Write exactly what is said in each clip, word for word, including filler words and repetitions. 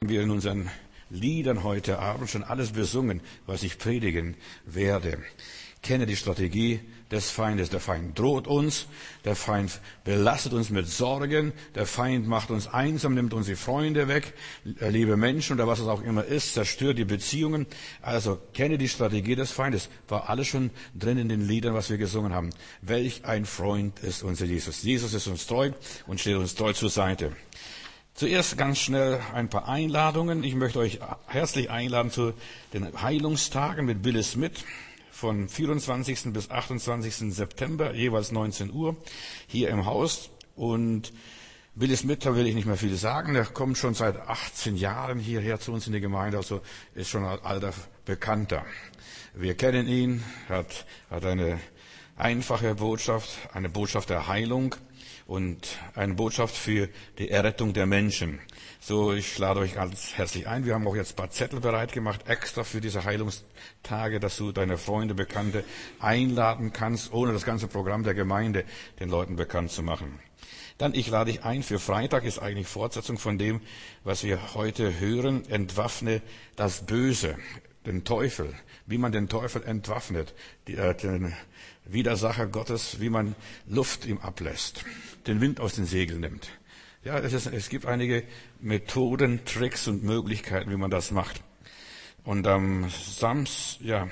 wir in unseren Liedern heute Abend schon alles besungen, was ich predigen werde. Kenne die Strategie des Feindes. Der Feind droht uns, der Feind belastet uns mit Sorgen, der Feind macht uns einsam, nimmt unsere Freunde weg, liebe Menschen oder was es auch immer ist, zerstört die Beziehungen. Also kenne die Strategie des Feindes. War alles schon drin in den Liedern, was wir gesungen haben. Welch ein Freund ist unser Jesus. Jesus ist uns treu und steht uns treu zur Seite. Zuerst ganz schnell ein paar Einladungen. Ich möchte euch herzlich einladen zu den Heilungstagen mit Billy Smith. Von vierundzwanzigsten bis achtundzwanzigsten September, jeweils neunzehn Uhr, hier im Haus. Und Billy Smith, da will ich nicht mehr viel sagen. Der kommt schon seit achtzehn Jahren hierher zu uns in die Gemeinde, also ist schon ein alter Bekannter. Wir kennen ihn, hat, hat eine einfache Botschaft, eine Botschaft der Heilung und eine Botschaft für die Errettung der Menschen. So, ich lade euch ganz herzlich ein. Wir haben auch jetzt ein paar Zettel bereit gemacht, extra für diese Heilungstage, dass du deine Freunde, Bekannte einladen kannst, ohne das ganze Programm der Gemeinde den Leuten bekannt zu machen. Dann, ich lade dich ein, für Freitag ist eigentlich Fortsetzung von dem, was wir heute hören. Entwaffne das Böse, den Teufel, wie man den Teufel entwaffnet, die, äh, den Widersacher Gottes, wie man Luft ihm ablässt, den Wind aus den Segeln nimmt. Ja, es, ist, es gibt einige Methoden, Tricks und Möglichkeiten, wie man das macht. Und am, Sams, ja,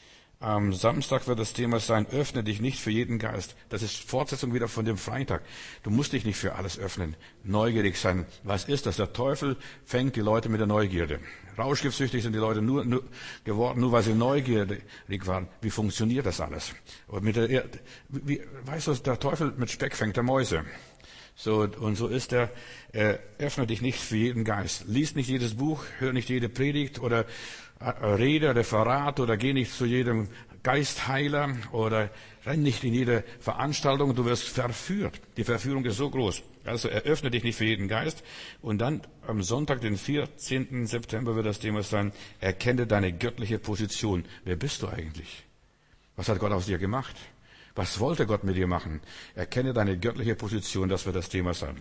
am Samstag wird das Thema sein, öffne dich nicht für jeden Geist. Das ist Fortsetzung wieder von dem Freitag. Du musst dich nicht für alles öffnen, neugierig sein. Was ist das? Der Teufel fängt die Leute mit der Neugierde. Rauschgiftsüchtig sind die Leute nur, nur geworden, nur weil sie neugierig waren. Wie funktioniert das alles? Und mit der, wie, weißt du, der Teufel mit Speck fängt der Mäuse. So, und so ist er, äh, öffne dich nicht für jeden Geist. Lies nicht jedes Buch, hör nicht jede Predigt oder äh, Rede, Referat oder geh nicht zu jedem Geistheiler oder renn nicht in jede Veranstaltung. Du wirst verführt. Die Verführung ist so groß. Also eröffne dich nicht für jeden Geist. Und dann am Sonntag, den vierzehnten September, wird das Thema sein, erkenne deine göttliche Position. Wer bist du eigentlich? Was hat Gott aus dir gemacht? Was wollte Gott mit dir machen? Erkenne deine göttliche Position, das wird das Thema sein.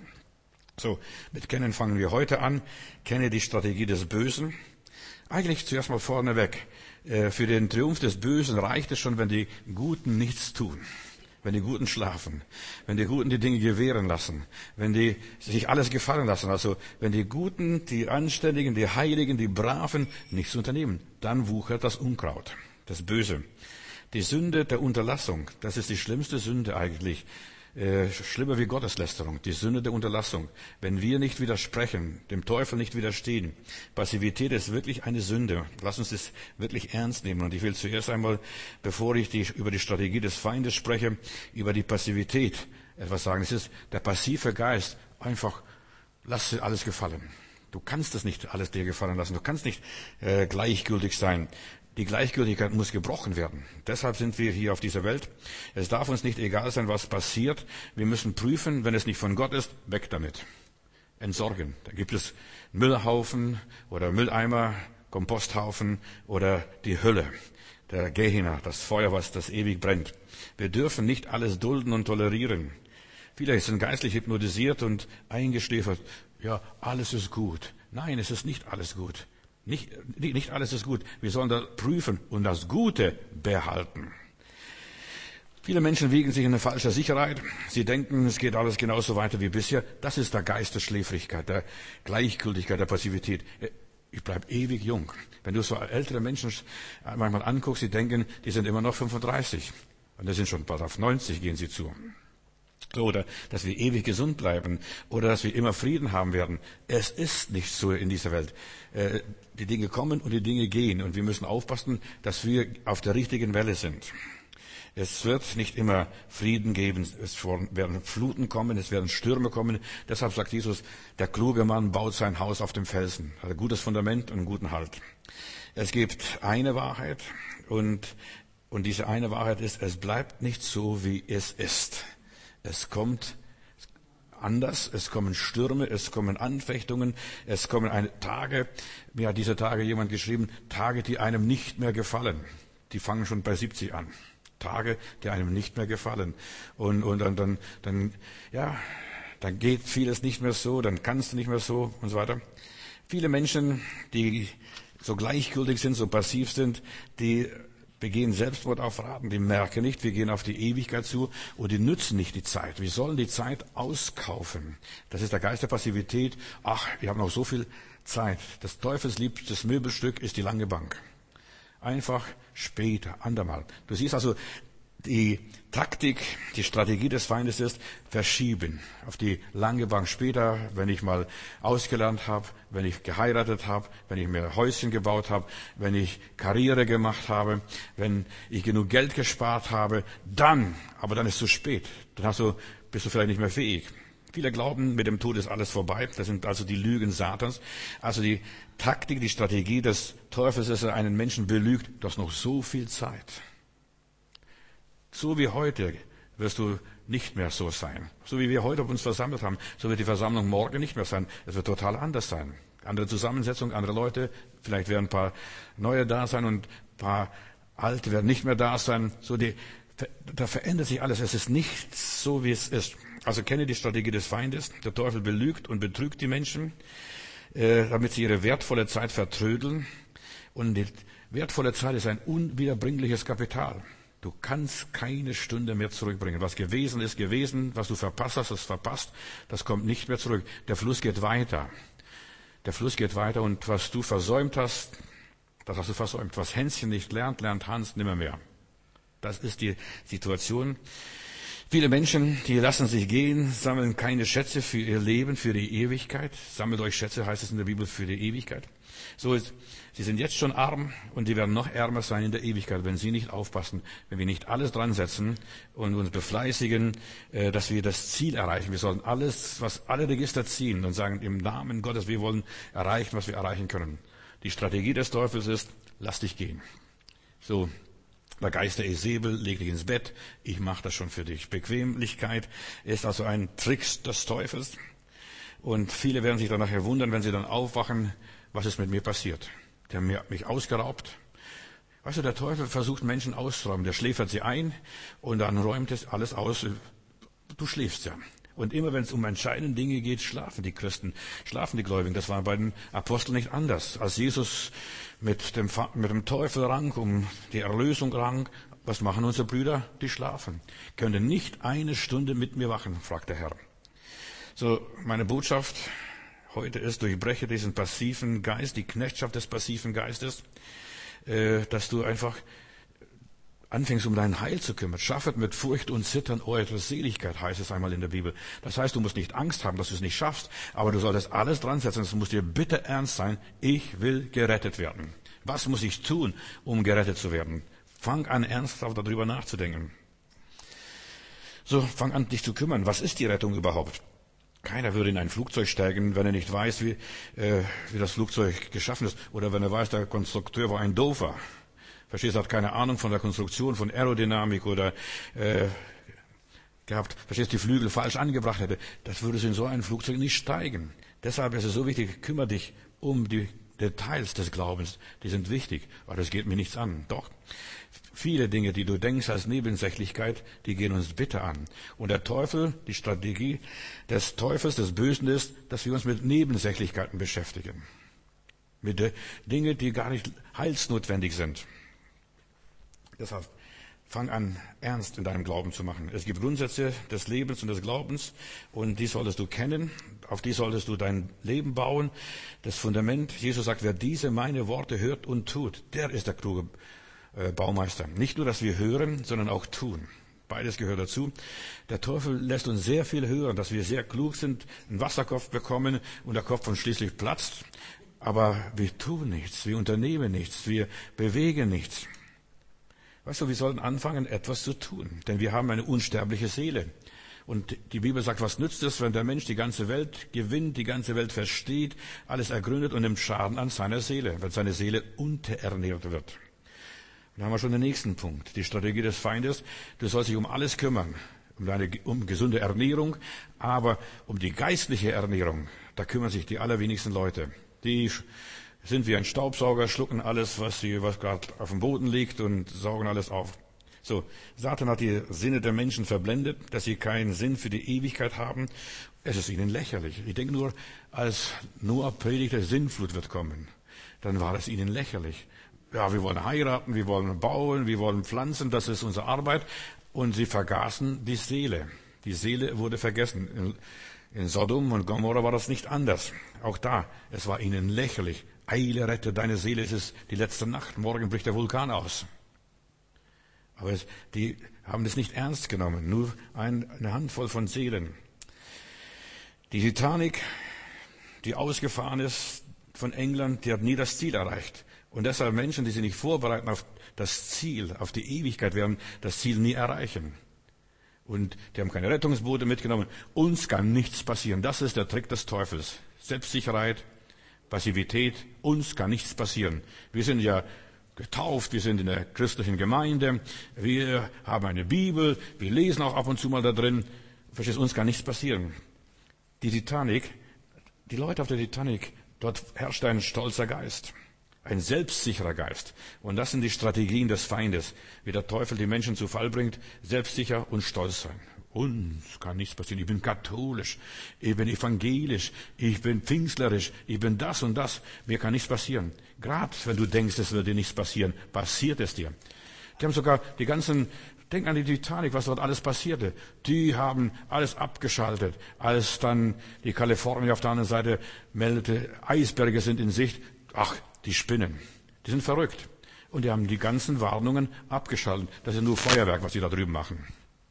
So, mit Kennen fangen wir heute an. Kenne die Strategie des Bösen. Eigentlich zuerst mal vorneweg. Für den Triumph des Bösen reicht es schon, wenn die Guten nichts tun. Wenn die Guten schlafen. Wenn die Guten die Dinge gewähren lassen. Wenn die sich alles gefallen lassen. Also, wenn die Guten, die Anständigen, die Heiligen, die Braven nichts unternehmen, dann wuchert das Unkraut, das Böse. Die Sünde der Unterlassung, das ist die schlimmste Sünde eigentlich, äh, schlimmer wie Gotteslästerung, die Sünde der Unterlassung. Wenn wir nicht widersprechen, dem Teufel nicht widerstehen, Passivität ist wirklich eine Sünde. Lass uns das wirklich ernst nehmen. Und ich will zuerst einmal, bevor ich die, über die Strategie des Feindes spreche, über die Passivität etwas sagen. Es ist der passive Geist, einfach, lass dir alles gefallen. Du kannst es nicht alles dir gefallen lassen. Du kannst nicht äh, gleichgültig sein. Die Gleichgültigkeit muss gebrochen werden. Deshalb sind wir hier auf dieser Welt. Es darf uns nicht egal sein, was passiert. Wir müssen prüfen, wenn es nicht von Gott ist, weg damit. Entsorgen. Da gibt es Müllhaufen oder Mülleimer, Komposthaufen oder die Hölle, der Gehenna, das Feuer, was das ewig brennt. Wir dürfen nicht alles dulden und tolerieren. Viele sind geistlich hypnotisiert und eingeschläfert. Ja, alles ist gut. Nein, es ist nicht alles gut. Nicht, nicht alles ist gut. Wir sollen das prüfen und das Gute behalten. Viele Menschen wiegen sich in eine falsche Sicherheit. Sie denken, es geht alles genauso weiter wie bisher. Das ist der Geist der Schläfrigkeit, der Gleichgültigkeit, der Passivität. Ich bleib ewig jung. Wenn du so ältere Menschen manchmal anguckst, die denken, die sind immer noch fünfunddreißig. Und die sind schon bald auf neunzig, gehen sie zu. Oder dass wir ewig gesund bleiben oder dass wir immer Frieden haben werden. Es ist nicht so in dieser Welt. Die Dinge kommen und die Dinge gehen und wir müssen aufpassen, dass wir auf der richtigen Welle sind. Es wird nicht immer Frieden geben, es werden Fluten kommen, es werden Stürme kommen. Deshalb sagt Jesus, der kluge Mann baut sein Haus auf dem Felsen, hat ein gutes Fundament und einen guten Halt. Es gibt eine Wahrheit und, und diese eine Wahrheit ist, es bleibt nicht so, wie es ist. Es kommt anders, es kommen Stürme, es kommen Anfechtungen, es kommen eine Tage, mir hat diese Tage jemand geschrieben, Tage, die einem nicht mehr gefallen. Die fangen schon bei siebzig an. Tage, die einem nicht mehr gefallen. Und, und dann, dann, dann, ja, dann geht vieles nicht mehr so, dann kannst du nicht mehr so und so weiter. Viele Menschen, die so gleichgültig sind, so passiv sind, die begehen Selbstmord auf Raten, die merken nicht, wir gehen auf die Ewigkeit zu und die nützen nicht die Zeit. Wir sollen die Zeit auskaufen. Das ist der Geist der Passivität. Ach, wir haben noch so viel Zeit. Das teufelsliebstes Möbelstück ist die lange Bank. Einfach später, andermal. Du siehst also, die Taktik, die Strategie des Feindes ist, verschieben auf die lange Bank später, wenn ich mal ausgelernt habe, wenn ich geheiratet habe, wenn ich mir Häuschen gebaut habe, wenn ich Karriere gemacht habe, wenn ich genug Geld gespart habe, dann, aber dann ist es zu spät. Dann hast du, bist du vielleicht nicht mehr fähig. Viele glauben, mit dem Tod ist alles vorbei. Das sind also die Lügen Satans. Also die Taktik, die Strategie des Teufels ist, dass er einen Menschen belügt, du hast noch so viel Zeit. So wie heute wirst du nicht mehr so sein. So wie wir heute uns versammelt haben, so wird die Versammlung morgen nicht mehr sein. Es wird total anders sein. Andere Zusammensetzung, andere Leute, vielleicht werden ein paar neue da sein und ein paar alte werden nicht mehr da sein. So die, da verändert sich alles. Es ist nicht so, wie es ist. Also kenne die Strategie des Feindes. Der Teufel belügt und betrügt die Menschen, äh, damit sie ihre wertvolle Zeit vertrödeln. Und die wertvolle Zeit ist ein unwiederbringliches Kapital. Du kannst keine Stunde mehr zurückbringen. Was gewesen ist, gewesen. Was du verpasst hast, ist verpasst. Das kommt nicht mehr zurück. Der Fluss geht weiter. Der Fluss geht weiter und was du versäumt hast, das hast du versäumt. Was Hänschen nicht lernt, lernt Hans nimmer mehr. Das ist die Situation. Viele Menschen, die lassen sich gehen, sammeln keine Schätze für ihr Leben, für die Ewigkeit. Sammelt euch Schätze, heißt es in der Bibel, für die Ewigkeit. So ist, sie sind jetzt schon arm und die werden noch ärmer sein in der Ewigkeit, wenn sie nicht aufpassen, wenn wir nicht alles dran setzen und uns befleißigen, dass wir das Ziel erreichen. Wir sollen alles, was alle Register ziehen und sagen, im Namen Gottes, wir wollen erreichen, was wir erreichen können. Die Strategie des Teufels ist, lass dich gehen. So. Der Geist der Isabel, leg dich ins Bett, ich mache das schon für dich. Bequemlichkeit ist also ein Trick des Teufels. Und viele werden sich dann nachher wundern, wenn sie dann aufwachen, was ist mit mir passiert. Der hat mich ausgeraubt. Weißt du, der Teufel versucht Menschen auszuräumen. Der schläfert sie ein und dann räumt es alles aus. Du schläfst ja. Und immer wenn es um entscheidende Dinge geht, schlafen die Christen, schlafen die Gläubigen. Das war bei den Aposteln nicht anders. Als Jesus mit dem, mit dem Teufel rang, um die Erlösung rang, was machen unsere Brüder? Die schlafen. Können nicht eine Stunde mit mir wachen, fragt der Herr. So, meine Botschaft heute ist, durchbreche diesen passiven Geist, die Knechtschaft des passiven Geistes, äh, dass du einfach anfängst, um dein Heil zu kümmern. Schaffet mit Furcht und Zittern eure Seligkeit, heißt es einmal in der Bibel. Das heißt, du musst nicht Angst haben, dass du es nicht schaffst, aber du solltest alles dran setzen. Es muss dir bitte ernst sein, ich will gerettet werden. Was muss ich tun, um gerettet zu werden? Fang an, ernsthaft darüber nachzudenken. So, fang an, dich zu kümmern. Was ist die Rettung überhaupt? Keiner würde in ein Flugzeug steigen, wenn er nicht weiß, wie, äh, wie das Flugzeug geschaffen ist. Oder wenn er weiß, der Konstrukteur war ein Doofer. Verstehst du, hat keine Ahnung von der Konstruktion, von Aerodynamik oder äh, gehabt. Verstehst du, die Flügel falsch angebracht hätte. Das würde in so ein Flugzeug nicht steigen. Deshalb ist es so wichtig, kümmere dich um die Details des Glaubens. Die sind wichtig, aber das geht mir nichts an. Doch, viele Dinge, die du denkst als Nebensächlichkeit, die gehen uns bitter an. Und der Teufel, die Strategie des Teufels, des Bösen ist, dass wir uns mit Nebensächlichkeiten beschäftigen. Mit den Dingen, die gar nicht heilsnotwendig sind. Deshalb fang an, ernst in deinem Glauben zu machen. Es gibt Grundsätze des Lebens und des Glaubens und die solltest du kennen. Auf die solltest du dein Leben bauen. Das Fundament, Jesus sagt, wer diese meine Worte hört und tut, der ist der kluge äh, Baumeister. Nicht nur, dass wir hören, sondern auch tun. Beides gehört dazu. Der Teufel lässt uns sehr viel hören, dass wir sehr klug sind, einen Wasserkopf bekommen und der Kopf uns schließlich platzt. Aber wir tun nichts, wir unternehmen nichts, wir bewegen nichts. Weißt du, wir sollten anfangen, etwas zu tun, denn wir haben eine unsterbliche Seele. Und die Bibel sagt, was nützt es, wenn der Mensch die ganze Welt gewinnt, die ganze Welt versteht, alles ergründet und nimmt Schaden an seiner Seele, wenn seine Seele unterernährt wird. Dann haben wir schon den nächsten Punkt, die Strategie des Feindes. Du sollst dich um alles kümmern, um deine um gesunde Ernährung, aber um die geistliche Ernährung, da kümmern sich die allerwenigsten Leute. Die sind wie ein Staubsauger, schlucken alles, was sie, was gerade auf dem Boden liegt und saugen alles auf. So, Satan hat die Sinne der Menschen verblendet, dass sie keinen Sinn für die Ewigkeit haben. Es ist ihnen lächerlich. Ich denke nur, als Noah predigte, Sintflut wird kommen, dann war es ihnen lächerlich. Ja, wir wollen heiraten, wir wollen bauen, wir wollen pflanzen, das ist unsere Arbeit. Und sie vergaßen die Seele. Die Seele wurde vergessen. In, in Sodom und Gomorra war das nicht anders. Auch da, es war ihnen lächerlich. Eile, rette deine Seele, es ist die letzte Nacht, morgen bricht der Vulkan aus. Aber es, die haben das nicht ernst genommen, nur ein, eine Handvoll von Seelen. Die Titanic, die ausgefahren ist von England, die hat nie das Ziel erreicht. Und deshalb Menschen, die sich nicht vorbereiten auf das Ziel, auf die Ewigkeit, werden das Ziel nie erreichen. Und die haben keine Rettungsboote mitgenommen. Uns kann nichts passieren. Das ist der Trick des Teufels. Selbstsicherheit, Passivität, uns kann nichts passieren. Wir sind ja getauft, wir sind in der christlichen Gemeinde, wir haben eine Bibel, wir lesen auch ab und zu mal da drin. Verstehst du, uns kann nichts passieren. Die Titanic, die Leute auf der Titanic, dort herrscht ein stolzer Geist, ein selbstsicherer Geist. Und das sind die Strategien des Feindes, wie der Teufel die Menschen zu Fall bringt, selbstsicher und stolz sein. Uns kann nichts passieren. Ich bin katholisch, ich bin evangelisch, ich bin pfingstlerisch, ich bin das und das. Mir kann nichts passieren. Gerade wenn du denkst, es wird dir nichts passieren, passiert es dir. Die haben sogar die ganzen, denk an die Titanic, was dort alles passierte. Die haben alles abgeschaltet, als dann die Kalifornier auf der anderen Seite meldete, Eisberge sind in Sicht. Ach, die spinnen. Die sind verrückt. Und die haben die ganzen Warnungen abgeschaltet. Das ist nur Feuerwerk, was sie da drüben machen.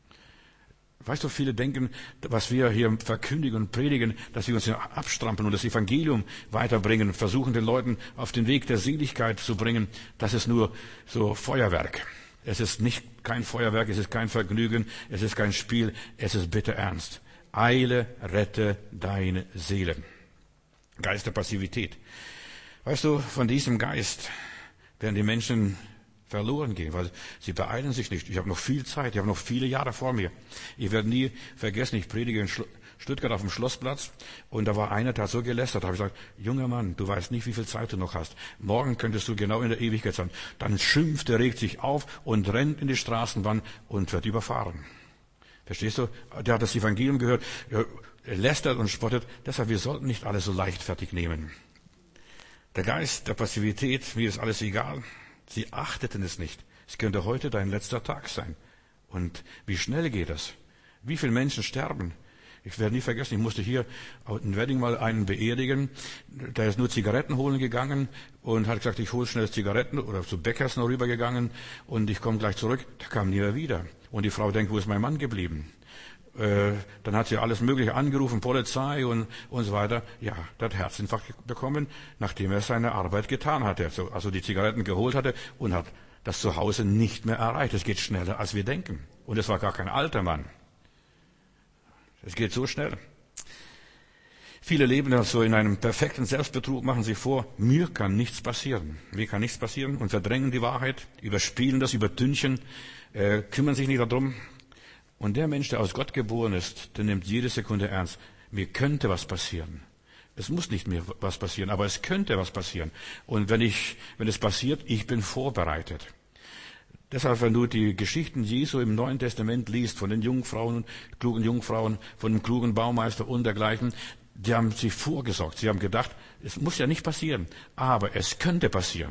Weißt du, viele denken, was wir hier verkündigen und predigen, dass wir uns hier abstrampeln und das Evangelium weiterbringen, versuchen den Leuten auf den Weg der Seligkeit zu bringen. Das ist nur so Feuerwerk. Es ist nicht kein Feuerwerk, es ist kein Vergnügen, es ist kein Spiel, es ist bitter ernst. Eile, rette deine Seele. Geist der Passivität. Weißt du, von diesem Geist werden die Menschen verloren gehen, weil sie beeilen sich nicht. Ich habe noch viel Zeit, ich habe noch viele Jahre vor mir. Ich werde nie vergessen, ich predige in Stuttgart auf dem Schlossplatz und da war einer, der hat so gelästert, da habe ich gesagt, junger Mann, du weißt nicht, wie viel Zeit du noch hast. Morgen könntest du genau in der Ewigkeit sein. Dann schimpft er, regt sich auf und rennt in die Straßenbahn und wird überfahren. Verstehst du? Der hat das Evangelium gehört, er lästert und spottet. Deshalb, wir sollten nicht alles so leichtfertig nehmen. Der Geist der Passivität, mir ist alles egal. Sie achteten es nicht. Es könnte heute dein letzter Tag sein. Und wie schnell geht das? Wie viele Menschen sterben? Ich werde nie vergessen, ich musste hier in Wedding mal einen beerdigen. Der ist nur Zigaretten holen gegangen und hat gesagt, ich hole schnell Zigaretten oder zu Bäckers noch rübergegangen und ich komme gleich zurück. Der kam nie mehr wieder. Und die Frau denkt, wo ist mein Mann geblieben? Äh, dann hat sie alles Mögliche angerufen, Polizei und, und so weiter. Ja, der hat Herzinfarkt bekommen, nachdem er seine Arbeit getan hatte. Also, also die Zigaretten geholt hatte und hat das zu Hause nicht mehr erreicht. Es geht schneller, als wir denken. Und es war gar kein alter Mann. Es geht so schnell. Viele leben das so in einem perfekten Selbstbetrug, machen sich vor, mir kann nichts passieren. Mir kann nichts passieren und verdrängen die Wahrheit, überspielen das, übertünchen, äh, kümmern sich nicht darum. Und der Mensch, der aus Gott geboren ist, der nimmt jede Sekunde ernst. Mir könnte was passieren. Es muss nicht mehr was passieren, aber es könnte was passieren. Und wenn ich, wenn es passiert, ich bin vorbereitet. Deshalb, wenn du die Geschichten Jesu im Neuen Testament liest, von den Jungfrauen, klugen Jungfrauen, von dem klugen Baumeister und dergleichen, die haben sich vorgesorgt. Sie haben gedacht, es muss ja nicht passieren, aber es könnte passieren.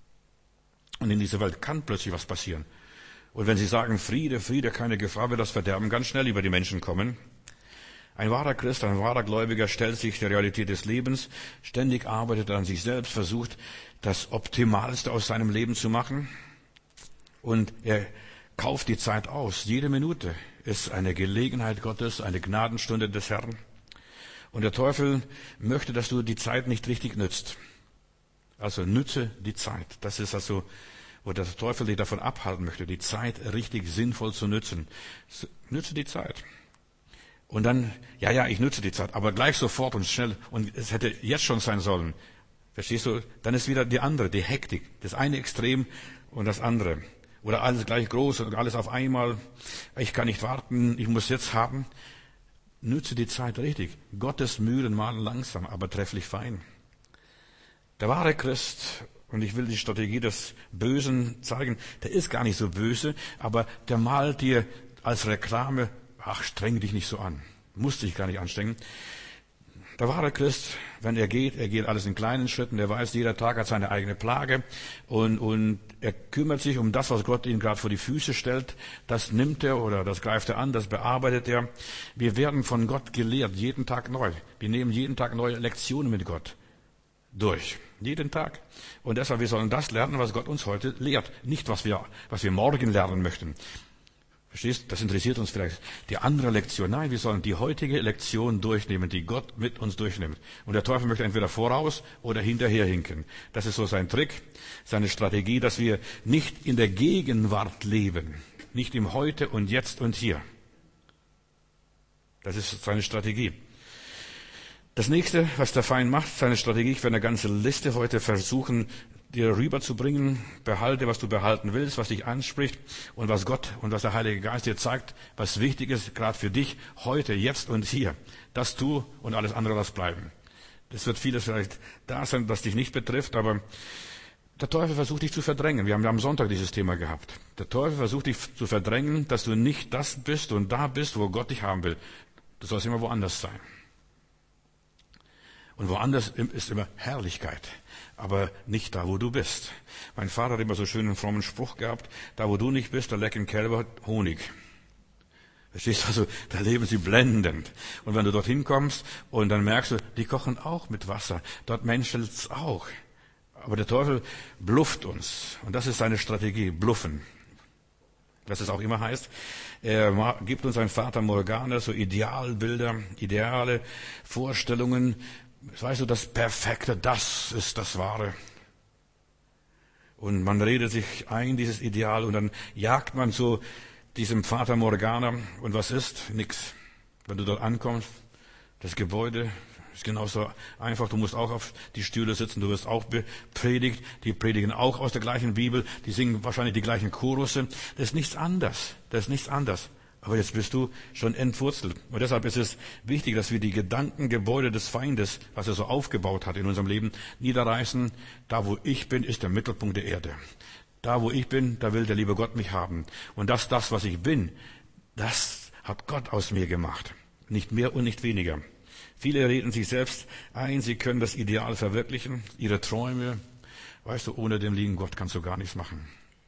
Und in dieser Welt kann plötzlich was passieren. Und wenn Sie sagen, Friede, Friede, keine Gefahr, wird das Verderben ganz schnell über die Menschen kommen. Ein wahrer Christ, ein wahrer Gläubiger stellt sich der Realität des Lebens, ständig arbeitet an sich selbst, versucht, das Optimalste aus seinem Leben zu machen. Und er kauft die Zeit aus. Jede Minute ist eine Gelegenheit Gottes, eine Gnadenstunde des Herrn. Und der Teufel möchte, dass du die Zeit nicht richtig nützt. Also nütze die Zeit. Das ist also, wo der Teufel dich davon abhalten möchte, die Zeit richtig sinnvoll zu nützen. Nütze die Zeit. Und dann, ja, ja, ich nütze die Zeit, aber gleich sofort und schnell, und es hätte jetzt schon sein sollen. Verstehst du? Dann ist wieder die andere, die Hektik. Das eine Extrem und das andere. Oder alles gleich groß und alles auf einmal. Ich kann nicht warten, ich muss jetzt haben. Nütze die Zeit richtig. Gottes Mühlen mahlen langsam, aber trefflich fein. Der wahre Christ Und ich will die Strategie des Bösen zeigen. Der ist gar nicht so böse, aber der malt dir als Reklame, ach, streng dich nicht so an. Musst dich gar nicht anstrengen. Der wahre Christ, wenn er geht, er geht alles in kleinen Schritten. Er weiß, jeder Tag hat seine eigene Plage. Und, und er kümmert sich um das, was Gott ihm gerade vor die Füße stellt. Das nimmt er oder das greift er an, das bearbeitet er. Wir werden von Gott gelehrt, jeden Tag neu. Wir nehmen jeden Tag neue Lektionen mit Gott durch. Jeden Tag. Und deshalb, wir sollen das lernen, was Gott uns heute lehrt. Nicht, was wir, was wir morgen lernen möchten. Verstehst? Das interessiert uns vielleicht die andere Lektion. Nein, wir sollen die heutige Lektion durchnehmen, die Gott mit uns durchnimmt. Und der Teufel möchte entweder voraus oder hinterher hinken. Das ist so sein Trick, seine Strategie, dass wir nicht in der Gegenwart leben. Nicht im Heute und Jetzt und Hier. Das ist seine Strategie. Das nächste, was der Feind macht, seine Strategie, ich werde eine ganze Liste heute versuchen, dir rüberzubringen. Behalte, was du behalten willst, was dich anspricht und was Gott und was der Heilige Geist dir zeigt, was wichtig ist, gerade für dich, heute, jetzt und hier. Das tu und alles andere lass bleiben. Das wird vieles vielleicht da sein, das dich nicht betrifft, aber der Teufel versucht dich zu verdrängen. Wir haben am Sonntag dieses Thema gehabt. Der Teufel versucht dich zu verdrängen, dass du nicht das bist und da bist, wo Gott dich haben will. Du sollst immer woanders sein. Und woanders ist immer Herrlichkeit, aber nicht da, wo du bist. Mein Vater hat immer so schön einen frommen Spruch gehabt, da wo du nicht bist, da lecken Kälber Honig. Verstehst du, also da leben sie blendend. Und wenn du dorthin kommst und dann merkst du, die kochen auch mit Wasser, dort menschelt's auch. Aber der Teufel blufft uns. Und das ist seine Strategie, bluffen. Was es auch immer heißt. Er gibt uns ein Fata Morgana, so Idealbilder, ideale Vorstellungen. Weißt du, das Perfekte, das ist das Wahre. Und man redet sich ein, dieses Ideal, und dann jagt man so diesem Fata Morgana. Und was ist? Nix. Wenn du dort ankommst, das Gebäude ist genauso einfach. Du musst auch auf die Stühle sitzen, du wirst auch bepredigt. Die predigen auch aus der gleichen Bibel. Die singen wahrscheinlich die gleichen Chorusse. Das ist nichts anders. Das ist nichts anders. Aber jetzt bist du schon entwurzelt. Und deshalb ist es wichtig, dass wir die Gedankengebäude des Feindes, was er so aufgebaut hat in unserem Leben, niederreißen. Da, wo ich bin, ist der Mittelpunkt der Erde. Da, wo ich bin, da will der liebe Gott mich haben. Und das, das, was ich bin, das hat Gott aus mir gemacht. Nicht mehr und nicht weniger. Viele reden sich selbst ein, sie können das Ideal verwirklichen, ihre Träume. Weißt du, ohne den lieben Gott kannst du gar nichts machen.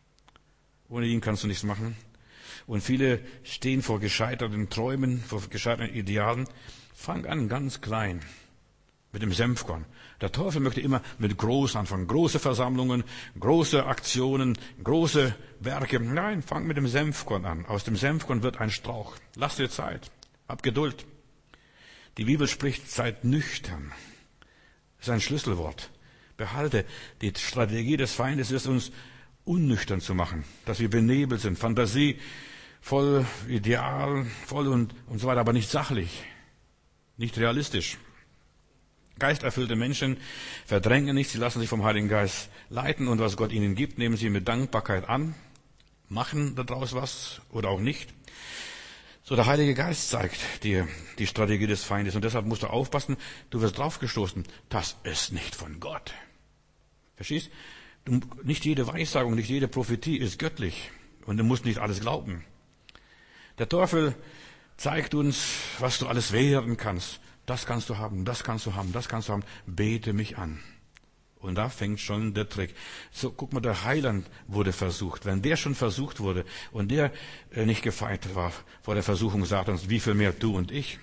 Ohne ihn kannst du nichts machen. Und viele stehen vor gescheiterten Träumen, vor gescheiterten Idealen. Fang an, ganz klein, mit dem Senfkorn. Der Teufel möchte immer mit groß anfangen. Große Versammlungen, große Aktionen, große Werke. Nein, fang mit dem Senfkorn an. Aus dem Senfkorn wird ein Strauch. Lass dir Zeit. Hab Geduld. Die Bibel spricht, seid nüchtern. Das ist ein Schlüsselwort. Behalte, die Strategie des Feindes ist, uns unnüchtern zu machen. Dass wir benebelt sind. Fantasie, voll ideal, voll und, und so weiter, aber nicht sachlich. Nicht realistisch. Geisterfüllte Menschen verdrängen nicht, sie lassen sich vom Heiligen Geist leiten, und was Gott ihnen gibt, nehmen sie mit Dankbarkeit an, machen daraus was oder auch nicht. So, der Heilige Geist zeigt dir die Strategie des Feindes, und deshalb musst du aufpassen, du wirst draufgestoßen, das ist nicht von Gott. Verstehst? Du, nicht jede Weissagung, nicht jede Prophetie ist göttlich, und du musst nicht alles glauben. Der Teufel zeigt uns, was du alles werden kannst. Das kannst du haben, das kannst du haben, das kannst du haben. Bete mich an. Und da fängt schon der Trick. So, guck mal, der Heiland wurde versucht. Wenn der schon versucht wurde und der nicht gefeit war vor der Versuchung Satans, wie viel mehr du und ich?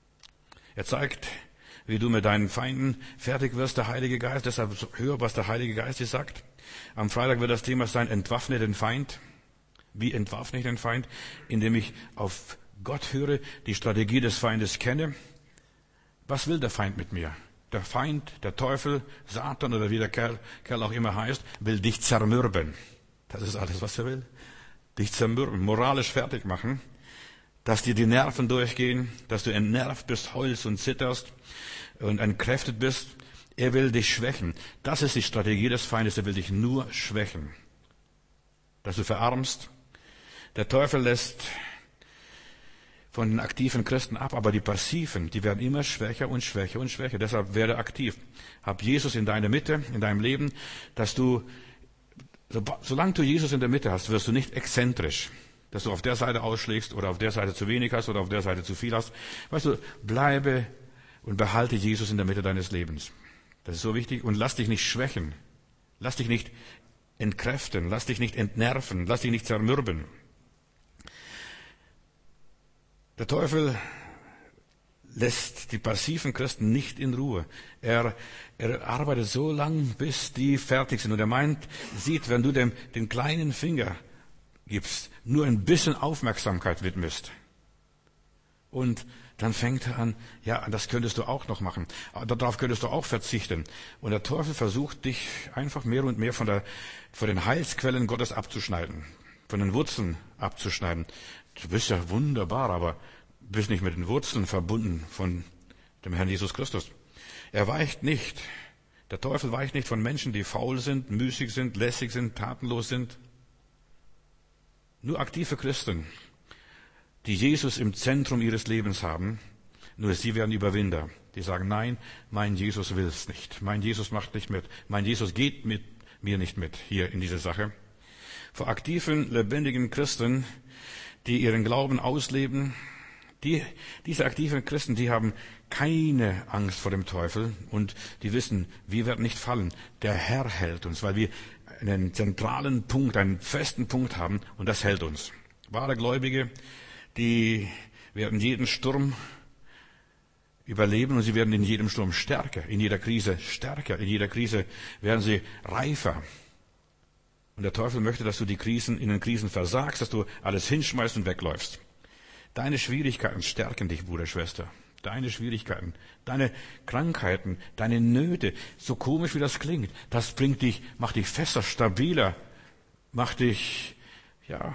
Er zeigt, wie du mit deinen Feinden fertig wirst, der Heilige Geist. Deshalb hör, was der Heilige Geist dir sagt. Am Freitag wird das Thema sein, entwaffne den Feind. Wie entwaffne ich den Feind? Indem ich auf Gott höre, die Strategie des Feindes kenne. Was will der Feind mit mir? Der Feind, der Teufel, Satan oder wie der Kerl, Kerl auch immer heißt, will dich zermürben. Das ist alles, was er will. Dich zermürben, moralisch fertig machen, dass dir die Nerven durchgehen, dass du entnervt bist, heulst und zitterst und entkräftet bist. Er will dich schwächen. Das ist die Strategie des Feindes. Er will dich nur schwächen. Dass du verarmst. Der Teufel lässt von den aktiven Christen ab, aber die passiven, die werden immer schwächer und schwächer und schwächer. Deshalb werde aktiv. Hab Jesus in deiner Mitte, in deinem Leben, dass du, so, solange du Jesus in der Mitte hast, wirst du nicht exzentrisch, dass du auf der Seite ausschlägst oder auf der Seite zu wenig hast oder auf der Seite zu viel hast. Weißt du, bleibe und behalte Jesus in der Mitte deines Lebens. Das ist so wichtig. Und lass dich nicht schwächen. Lass dich nicht entkräften. Lass dich nicht entnerven. Lass dich nicht zermürben. Der Teufel lässt die passiven Christen nicht in Ruhe. Er, er arbeitet so lang, bis die fertig sind. Und er meint, sieht, wenn du dem den kleinen Finger gibst, nur ein bisschen Aufmerksamkeit widmest. Und dann fängt er an, ja, das könntest du auch noch machen. Darauf könntest du auch verzichten. Und der Teufel versucht, dich einfach mehr und mehr von, der, von den Heilsquellen Gottes abzuschneiden, von den Wurzeln abzuschneiden. Du bist ja wunderbar, aber bist nicht mit den Wurzeln verbunden von dem Herrn Jesus Christus. Er weicht nicht. Der Teufel weicht nicht von Menschen, die faul sind, müßig sind, lässig sind, tatenlos sind. Nur aktive Christen, die Jesus im Zentrum ihres Lebens haben, nur sie werden Überwinder. Die sagen, nein, mein Jesus will es nicht. Mein Jesus macht nicht mit. Mein Jesus geht mit mir nicht mit hier in diese Sache. Vor aktiven, lebendigen Christen, die ihren Glauben ausleben, die, diese aktiven Christen, die haben keine Angst vor dem Teufel und die wissen, wir werden nicht fallen. Der Herr hält uns, weil wir einen zentralen Punkt, einen festen Punkt haben und das hält uns. Wahre Gläubige, die werden jeden Sturm überleben und sie werden in jedem Sturm stärker, in jeder Krise stärker, in jeder Krise werden sie reifer. Und der Teufel möchte, dass du die Krisen, in den Krisen versagst, dass du alles hinschmeißt und wegläufst. Deine Schwierigkeiten stärken dich, Bruder, Schwester. Deine Schwierigkeiten, deine Krankheiten, deine Nöte, so komisch wie das klingt, das bringt dich, macht dich fester, stabiler, macht dich, ja,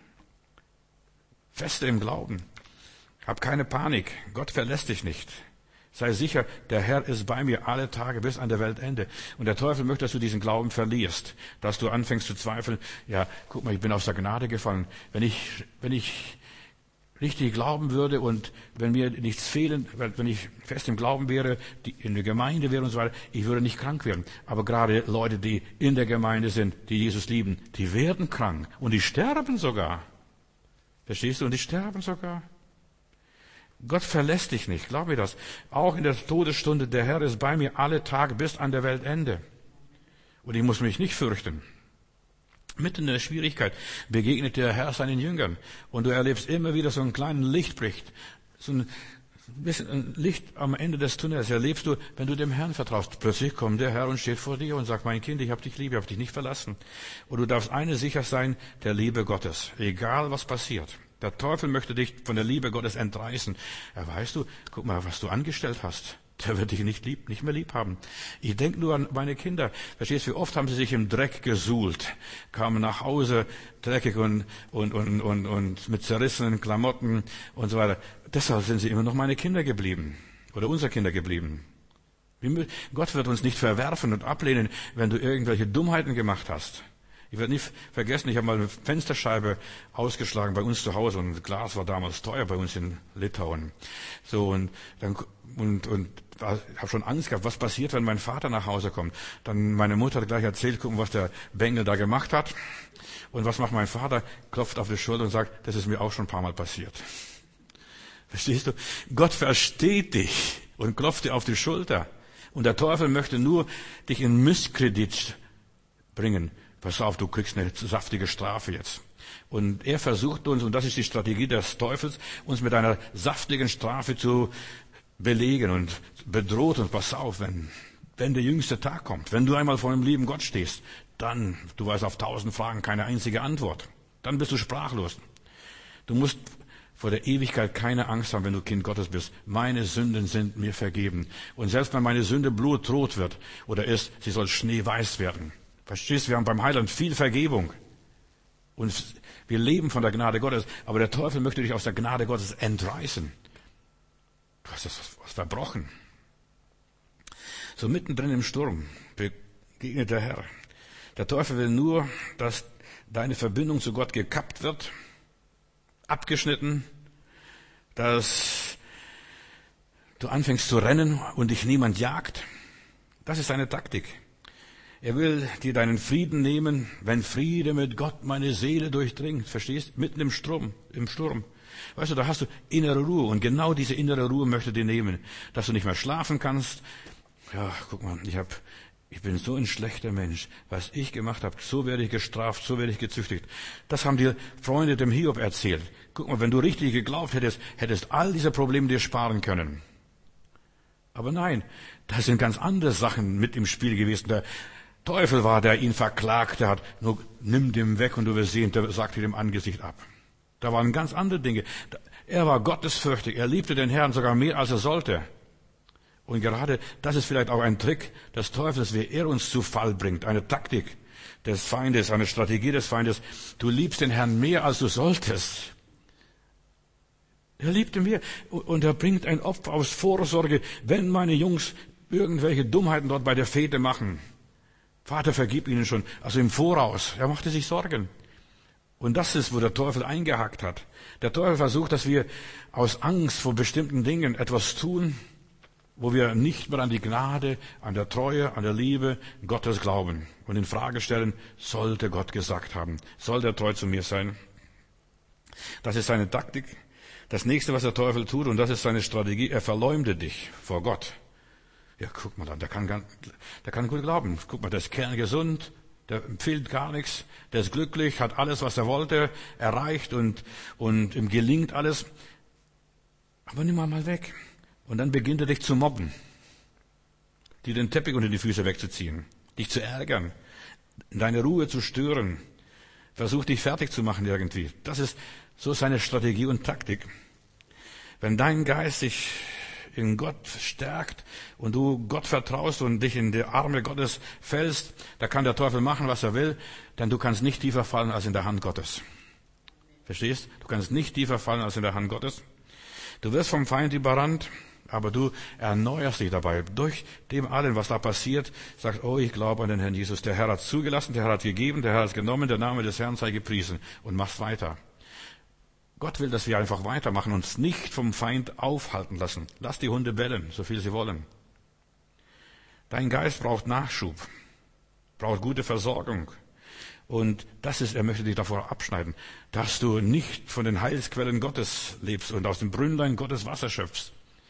fester im Glauben. Hab keine Panik, Gott verlässt dich nicht. Sei sicher, der Herr ist bei mir alle Tage bis an der Weltende. Und der Teufel möchte, dass du diesen Glauben verlierst, dass du anfängst zu zweifeln. Ja, guck mal, ich bin aus der Gnade gefallen. Wenn ich, wenn ich richtig glauben würde und wenn mir nichts fehlen, wenn ich fest im Glauben wäre, die in der Gemeinde wäre und so weiter, ich würde nicht krank werden. Aber gerade Leute, die in der Gemeinde sind, die Jesus lieben, die werden krank und die sterben sogar. Verstehst du? Und die sterben sogar. Gott verlässt dich nicht, glaub mir das. Auch in der Todesstunde, der Herr ist bei mir alle Tage bis an der Weltende. Und ich muss mich nicht fürchten. Mitten in der Schwierigkeit begegnet der Herr seinen Jüngern. Und du erlebst immer wieder so einen kleinen Lichtblick. So ein bisschen ein Licht am Ende des Tunnels erlebst du, wenn du dem Herrn vertraust. Plötzlich kommt der Herr und steht vor dir und sagt, mein Kind, ich habe dich lieb, ich habe dich nicht verlassen. Und du darfst eines sicher sein, der Liebe Gottes. Egal was passiert. Der Teufel möchte dich von der Liebe Gottes entreißen. Ja, weißt du, guck mal, was du angestellt hast. Der wird dich nicht lieb, nicht mehr lieb haben. Ich denke nur an meine Kinder. Verstehst du, wie oft haben sie sich im Dreck gesuhlt, kamen nach Hause dreckig und, und, und, und, und mit zerrissenen Klamotten und so weiter. Deshalb sind sie immer noch meine Kinder geblieben. Oder unsere Kinder geblieben. Gott wird uns nicht verwerfen und ablehnen, wenn du irgendwelche Dummheiten gemacht hast. Ich werde nie vergessen, ich habe mal eine Fensterscheibe ausgeschlagen bei uns zu Hause und Glas war damals teuer bei uns in Litauen. So und dann und und ich habe schon Angst gehabt, was passiert, wenn mein Vater nach Hause kommt. Dann meine Mutter hat gleich erzählt, gucken, was der Bengel da gemacht hat. Und was macht mein Vater? Klopft auf die Schulter und sagt, das ist mir auch schon ein paar Mal passiert. Verstehst du? Gott versteht dich und klopft dir auf die Schulter. Und der Teufel möchte nur dich in Misskredit bringen. Pass auf, du kriegst eine saftige Strafe jetzt. Und er versucht uns, und das ist die Strategie des Teufels, uns mit einer saftigen Strafe zu belegen und bedroht uns. Pass auf, wenn, wenn der jüngste Tag kommt, wenn du einmal vor dem lieben Gott stehst, dann, du weißt auf tausend Fragen keine einzige Antwort. Dann bist du sprachlos. Du musst vor der Ewigkeit keine Angst haben, wenn du Kind Gottes bist. Meine Sünden sind mir vergeben. Und selbst wenn meine Sünde blutrot wird oder ist, sie soll schneeweiß werden. Verstehst du, wir haben beim Heiland viel Vergebung. Und wir leben von der Gnade Gottes. Aber der Teufel möchte dich aus der Gnade Gottes entreißen. Du hast das was verbrochen. So mittendrin im Sturm begegnet der Herr. Der Teufel will nur, dass deine Verbindung zu Gott gekappt wird, abgeschnitten, dass du anfängst zu rennen und dich niemand jagt. Das ist seine Taktik. Er will dir deinen Frieden nehmen, wenn Friede mit Gott meine Seele durchdringt. Verstehst? Mitten im Sturm, im Sturm. Weißt du, da hast du innere Ruhe. Und genau diese innere Ruhe möchte dir nehmen, dass du nicht mehr schlafen kannst. Ja, guck mal, ich hab, ich bin so ein schlechter Mensch. Was ich gemacht habe, so werde ich gestraft, so werde ich gezüchtigt. Das haben dir Freunde dem Hiob erzählt. Guck mal, wenn du richtig geglaubt hättest, hättest all diese Probleme dir sparen können. Aber nein, da sind ganz andere Sachen mit im Spiel gewesen. Der Teufel war, der ihn verklagte hat. Nur nimm dem weg und du wirst sehen, der sagt dir dem Angesicht ab. Da waren ganz andere Dinge. Er war gottesfürchtig. Er liebte den Herrn sogar mehr, als er sollte. Und gerade das ist vielleicht auch ein Trick des Teufels, wie er uns zu Fall bringt. Eine Taktik des Feindes, eine Strategie des Feindes. Du liebst den Herrn mehr, als du solltest. Er liebt ihn mehr. Und er bringt ein Opfer aus Vorsorge, wenn meine Jungs irgendwelche Dummheiten dort bei der Fete machen. Vater, vergib ihnen schon. Also im Voraus. Er machte sich Sorgen. Und das ist, wo der Teufel eingehackt hat. Der Teufel versucht, dass wir aus Angst vor bestimmten Dingen etwas tun, wo wir nicht mehr an die Gnade, an der Treue, an der Liebe Gottes glauben und in Frage stellen, sollte Gott gesagt haben, soll er treu zu mir sein? Das ist seine Taktik. Das nächste, was der Teufel tut, und das ist seine Strategie, er verleumdet dich vor Gott. Ja, guck mal, der kann, der kann gut glauben. Guck mal, der ist kerngesund, der empfiehlt gar nichts, der ist glücklich, hat alles, was er wollte, erreicht und, und ihm gelingt alles. Aber nimm mal mal weg. Und dann beginnt er dich zu mobben, dir den Teppich unter die Füße wegzuziehen, dich zu ärgern, deine Ruhe zu stören, versucht dich fertig zu machen irgendwie. Das ist so seine Strategie und Taktik. Wenn dein Geist sich in Gott stärkt und du Gott vertraust und dich in die Arme Gottes fällst, da kann der Teufel machen, was er will, denn du kannst nicht tiefer fallen als in der Hand Gottes. Verstehst? Du kannst nicht tiefer fallen als in der Hand Gottes. Du wirst vom Feind überrannt, aber du erneuerst dich dabei. Durch dem allen, was da passiert, sagst, oh, ich glaube an den Herrn Jesus. Der Herr hat zugelassen, der Herr hat gegeben, der Herr hat genommen, der Name des Herrn sei gepriesen. Und machst weiter. Gott will, dass wir einfach weitermachen, uns nicht vom Feind aufhalten lassen. Lass die Hunde bellen, so viel sie wollen. Dein Geist braucht Nachschub, braucht gute Versorgung. Und das ist, er möchte dich davor abschneiden, dass du nicht von den Heilsquellen Gottes lebst und aus dem Brünnlein Gottes Wasser schöpfst.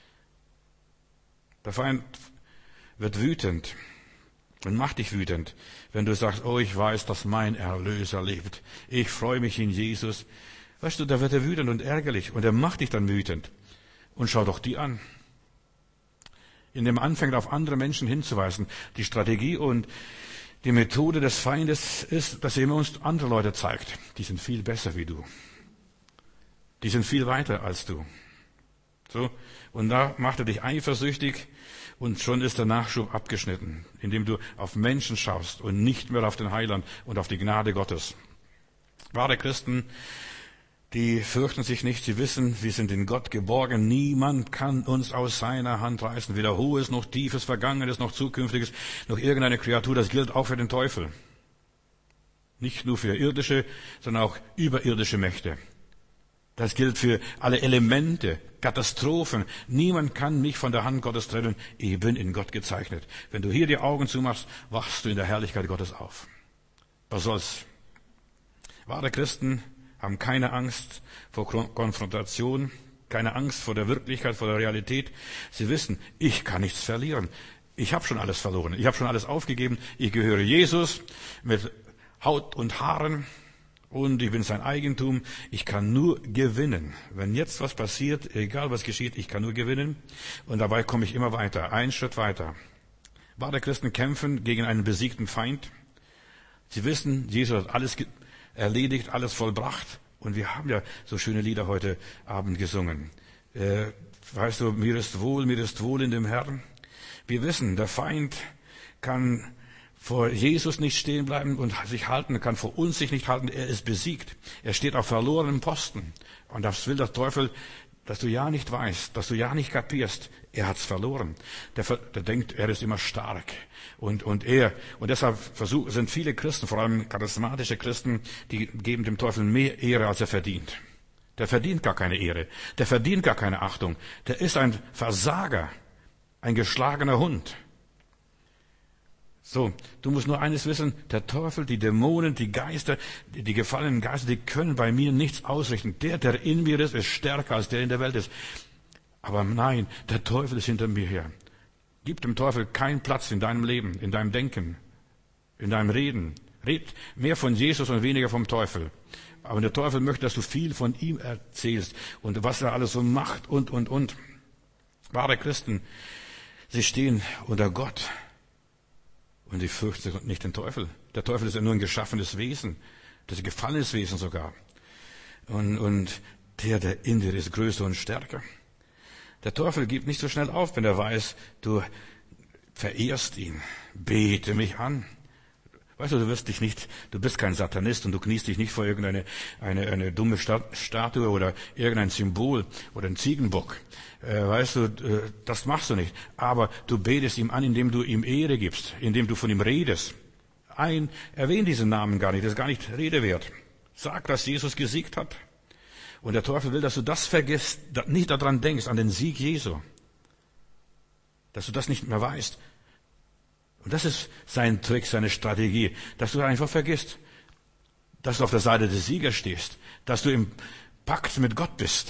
Der Feind wird wütend und macht dich wütend, wenn du sagst, oh, ich weiß, dass mein Erlöser lebt. Ich freue mich in Jesus. Weißt du, da wird er wütend und ärgerlich und er macht dich dann wütend. Und schau doch die an. Indem er anfängt, auf andere Menschen hinzuweisen. Die Strategie und die Methode des Feindes ist, dass er immer uns andere Leute zeigt. Die sind viel besser wie du. Die sind viel weiter als du. So. Und da macht er dich eifersüchtig und schon ist der Nachschub abgeschnitten, indem du auf Menschen schaust und nicht mehr auf den Heiland und auf die Gnade Gottes. Wahre Christen, die fürchten sich nicht, sie wissen, wir sind in Gott geborgen. Niemand kann uns aus seiner Hand reißen, weder Hohes noch Tiefes, Vergangenes noch Zukünftiges, noch irgendeine Kreatur. Das gilt auch für den Teufel. Nicht nur für irdische, sondern auch überirdische Mächte. Das gilt für alle Elemente, Katastrophen. Niemand kann mich von der Hand Gottes trennen. Ich bin in Gott gezeichnet. Wenn du hier die Augen zumachst, wachst du in der Herrlichkeit Gottes auf. Was soll's? Wahre Christen haben keine Angst vor Konfrontation, keine Angst vor der Wirklichkeit, vor der Realität. Sie wissen, ich kann nichts verlieren. Ich habe schon alles verloren. Ich habe schon alles aufgegeben. Ich gehöre Jesus mit Haut und Haaren und ich bin sein Eigentum. Ich kann nur gewinnen. Wenn jetzt was passiert, egal was geschieht, ich kann nur gewinnen. Und dabei komme ich immer weiter, einen Schritt weiter. Wahre Christen kämpfen gegen einen besiegten Feind. Sie wissen, Jesus hat alles erledigt, alles vollbracht. Und wir haben ja so schöne Lieder heute Abend gesungen. Äh, weißt du, mir ist wohl, mir ist wohl in dem Herrn. Wir wissen, der Feind kann vor Jesus nicht stehen bleiben und sich halten, kann vor uns sich nicht halten. Er ist besiegt. Er steht auf verlorenem Posten. Und das will der Teufel, dass du ja nicht weißt, dass du ja nicht kapierst. Er hat's verloren. Der, der denkt, er ist immer stark. Und, und er, und deshalb versuch, sind viele Christen, vor allem charismatische Christen, die geben dem Teufel mehr Ehre, als er verdient. Der verdient gar keine Ehre. Der verdient gar keine Achtung. Der ist ein Versager, ein geschlagener Hund. So, du musst nur eines wissen, der Teufel, die Dämonen, die Geister, die, die gefallenen Geister, die können bei mir nichts ausrichten. Der, der in mir ist, ist stärker als der in der Welt ist. Aber nein, der Teufel ist hinter mir her. Gib dem Teufel keinen Platz in deinem Leben, in deinem Denken, in deinem Reden. Red mehr von Jesus und weniger vom Teufel. Aber der Teufel möchte, dass du viel von ihm erzählst und was er alles so macht und, und, und. Wahre Christen, sie stehen unter Gott. Und ich fürchte nicht den Teufel. Der Teufel ist ja nur ein geschaffenes Wesen. Das ist ein gefallenes Wesen sogar. Und, und der, der in dir ist, größer und stärker. Der Teufel gibt nicht so schnell auf, wenn er weiß, du verehrst ihn. Bete mich an. Weißt du, du wirst dich nicht, du bist kein Satanist und du kniest dich nicht vor irgendeine eine, eine dumme Statue oder irgendein Symbol oder ein Ziegenbock. Äh, weißt du, äh, das machst du nicht. Aber du betest ihm an, indem du ihm Ehre gibst, indem du von ihm redest. Ein, erwähn diesen Namen gar nicht, das ist gar nicht Rede wert. Sag, dass Jesus gesiegt hat. Und der Teufel will, dass du das vergisst, nicht daran denkst, an den Sieg Jesu. Dass du das nicht mehr weißt. Und das ist sein Trick, seine Strategie, dass du einfach vergisst, dass du auf der Seite des Siegers stehst, dass du im Pakt mit Gott bist.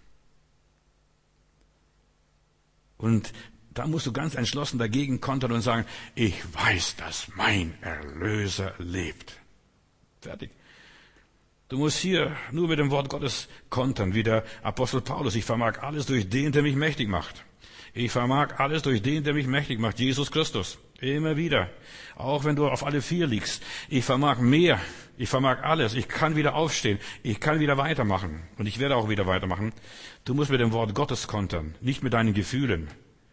Und da musst du ganz entschlossen dagegen kontern und sagen, ich weiß, dass mein Erlöser lebt. Fertig. Du musst hier nur mit dem Wort Gottes kontern, wie der Apostel Paulus. Ich vermag alles durch den, der mich mächtig macht. Ich vermag alles durch den, der mich mächtig macht, Jesus Christus. Immer wieder. Auch wenn du auf alle vier liegst. Ich vermag mehr. Ich vermag alles. Ich kann wieder aufstehen. Ich kann wieder weitermachen. Und ich werde auch wieder weitermachen. Du musst mit dem Wort Gottes kontern, nicht mit deinen Gefühlen.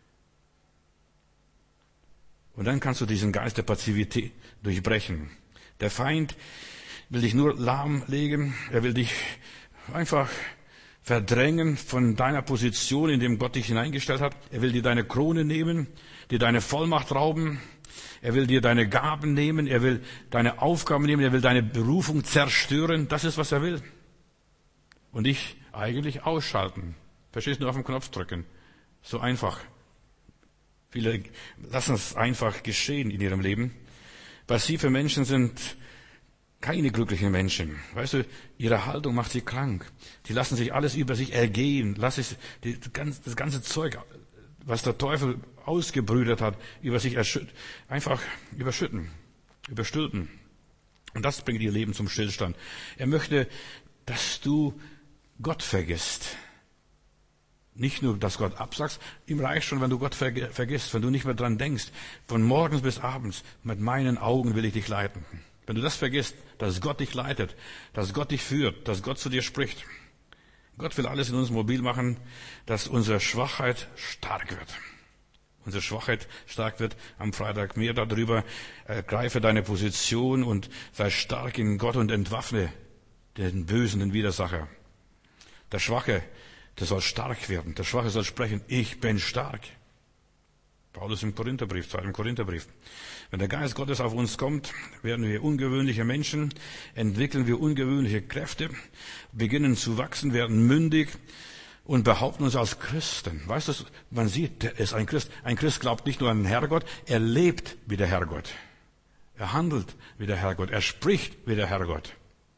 Und dann kannst du diesen Geist der Passivität durchbrechen. Der Feind will dich nur lahmlegen. Er will dich einfach verdrängen von deiner Position, in dem Gott dich hineingestellt hat. Er will dir deine Krone nehmen, dir deine Vollmacht rauben. Er will dir deine Gaben nehmen. Er will deine Aufgaben nehmen. Er will deine Berufung zerstören. Das ist, was er will. Und dich eigentlich ausschalten. Verstehst du, nur auf den Knopf drücken. So einfach. Viele lassen es einfach geschehen in ihrem Leben. Passive Menschen sind keine glücklichen Menschen. Weißt du, ihre Haltung macht sie krank. Die lassen sich alles über sich ergehen. Lass es, die, das ganze Zeug, was der Teufel ausgebrütet hat, über sich erschüt, einfach überschütten, überstülpen. Und das bringt ihr Leben zum Stillstand. Er möchte, dass du Gott vergisst. Nicht nur, dass Gott absagst, ihm reicht schon, wenn du Gott verg- vergisst, wenn du nicht mehr dran denkst. Von morgens bis abends, mit meinen Augen will ich dich leiten. Wenn du das vergisst, dass Gott dich leitet, dass Gott dich führt, dass Gott zu dir spricht. Gott will alles in uns mobil machen, dass unsere Schwachheit stark wird. Unsere Schwachheit stark wird. Am Freitag mehr darüber. Ergreife deine Position und sei stark in Gott und entwaffne den Bösen, den Widersacher. Der Schwache, der soll stark werden. Der Schwache soll sprechen, ich bin stark. Paulus im Korintherbrief, zweiten Korintherbrief. Wenn der Geist Gottes auf uns kommt, werden wir ungewöhnliche Menschen, entwickeln wir ungewöhnliche Kräfte, beginnen zu wachsen, werden mündig und behaupten uns als Christen. Weißt du, man sieht, der ist ein Christ. Ein Christ glaubt nicht nur an den Herrgott, er lebt wie der Herrgott. Er handelt wie der Herrgott, er spricht wie der Herrgott.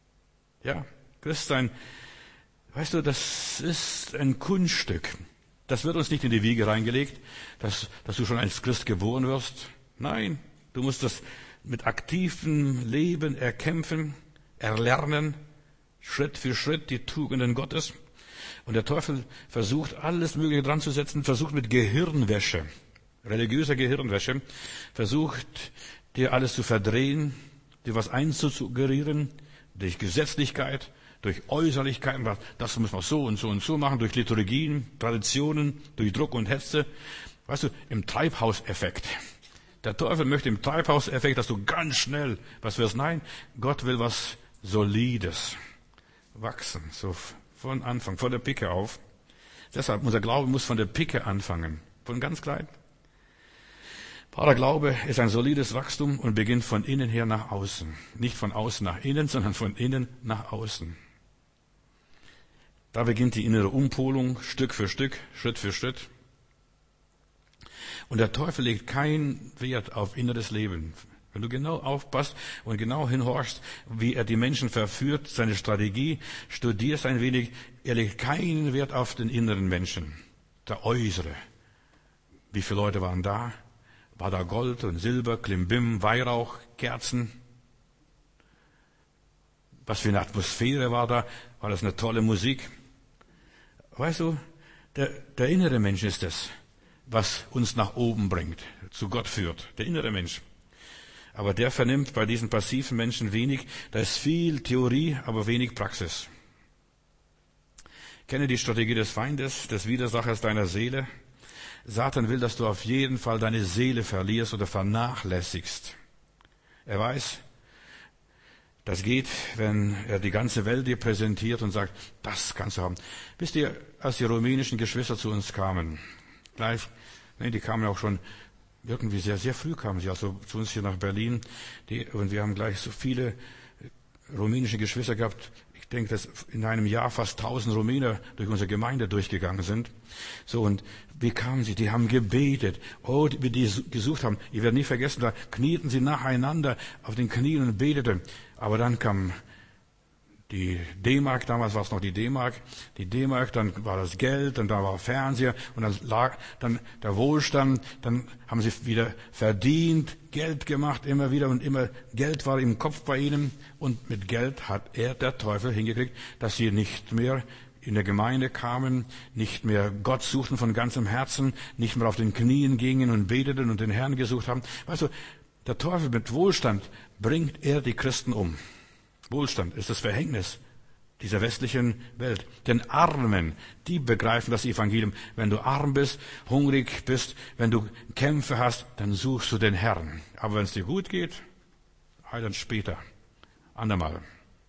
Ja, Christsein, weißt du, das ist ein Kunststück. Das wird uns nicht in die Wiege reingelegt, dass, dass du schon als Christ geboren wirst. Nein, du musst das mit aktivem Leben erkämpfen, erlernen, Schritt für Schritt die Tugenden Gottes. Und der Teufel versucht, alles Mögliche dran zu setzen, versucht mit Gehirnwäsche, religiöser Gehirnwäsche, versucht dir alles zu verdrehen, dir was einzusuggerieren, durch Gesetzlichkeit, durch Äußerlichkeiten, das müssen wir so und so und so machen, durch Liturgien, Traditionen, durch Druck und Hetze. Weißt du, im Treibhauseffekt. Der Teufel möchte im Treibhauseffekt, dass du ganz schnell was wirst. Nein, Gott will was Solides wachsen, so von Anfang, von der Picke auf. Deshalb, unser Glaube muss von der Picke anfangen, von ganz klein. Wahrer Glaube ist ein solides Wachstum und beginnt von innen her nach außen. Nicht von außen nach innen, sondern von innen nach außen. Da beginnt die innere Umpolung, Stück für Stück, Schritt für Schritt. Und der Teufel legt keinen Wert auf inneres Leben. Wenn du genau aufpasst und genau hinhorchst, wie er die Menschen verführt, seine Strategie, studierst ein wenig, er legt keinen Wert auf den inneren Menschen, der Äußere. Wie viele Leute waren da? War da Gold und Silber, Klimbim, Weihrauch, Kerzen? Was für eine Atmosphäre war da? War das eine tolle Musik? Weißt du, der, der innere Mensch ist es, was uns nach oben bringt, zu Gott führt. Der innere Mensch. Aber der vernimmt bei diesen passiven Menschen wenig. Da ist viel Theorie, aber wenig Praxis. Kenne die Strategie des Feindes, des Widersachers deiner Seele. Satan will, dass du auf jeden Fall deine Seele verlierst oder vernachlässigst. Er weiß, das geht, wenn er die ganze Welt dir präsentiert und sagt, das kannst du haben. Wisst ihr, als die rumänischen Geschwister zu uns kamen, gleich, ne, die kamen auch schon irgendwie sehr, sehr früh kamen sie also zu uns hier nach Berlin. Die, und wir haben gleich so viele rumänische Geschwister gehabt. Ich denke, dass in einem Jahr fast tausend Rumäner durch unsere Gemeinde durchgegangen sind. So, und wie kamen sie? Die haben gebetet. Oh, wie die gesucht haben. Ich werde nie vergessen, da knieten sie nacheinander auf den Knien und beteten. Aber dann kam die D-Mark, damals war es noch die D-Mark, die D-Mark, dann war das Geld, dann da war Fernseher und dann lag dann der Wohlstand, dann haben sie wieder verdient, Geld gemacht, immer wieder und immer Geld war im Kopf bei ihnen und mit Geld hat er, der Teufel, hingekriegt, dass sie nicht mehr in der Gemeinde kamen, nicht mehr Gott suchten von ganzem Herzen, nicht mehr auf den Knien gingen und beteten und den Herrn gesucht haben. Weißt du, der Teufel mit Wohlstand bringt er die Christen um. Wohlstand ist das Verhängnis dieser westlichen Welt. Den Armen, die begreifen das Evangelium. Wenn du arm bist, hungrig bist, wenn du Kämpfe hast, dann suchst du den Herrn. Aber wenn es dir gut geht, dann später, andermal.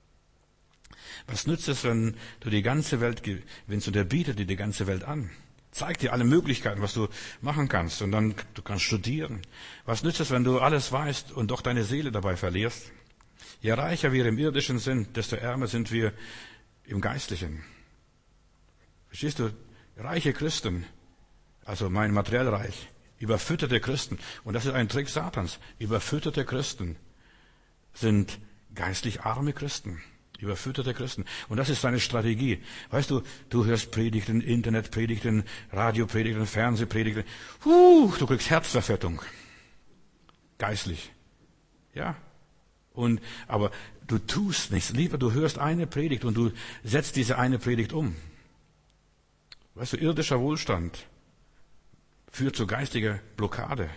Was nützt es, wenn du die ganze Welt gewinnst und er bietet dir die ganze Welt an? Zeigt dir alle Möglichkeiten, was du machen kannst und dann du kannst studieren. Was nützt es, wenn du alles weißt und doch deine Seele dabei verlierst? Je reicher wir im Irdischen sind, desto ärmer sind wir im Geistlichen. Verstehst du? Reiche Christen, also mein Materiellreich, überfütterte Christen, und das ist ein Trick Satans, überfütterte Christen sind geistlich arme Christen, überfütterte Christen. Und das ist seine Strategie. Weißt du, du hörst Predigten, Internetpredigten, Radiopredigten, Fernsehpredigten, huh, du kriegst Herzverfettung. Geistlich. Ja. Und, aber du tust nichts. Lieber, du hörst eine Predigt und du setzt diese eine Predigt um. Weißt du, irdischer Wohlstand führt zu geistiger Blockade.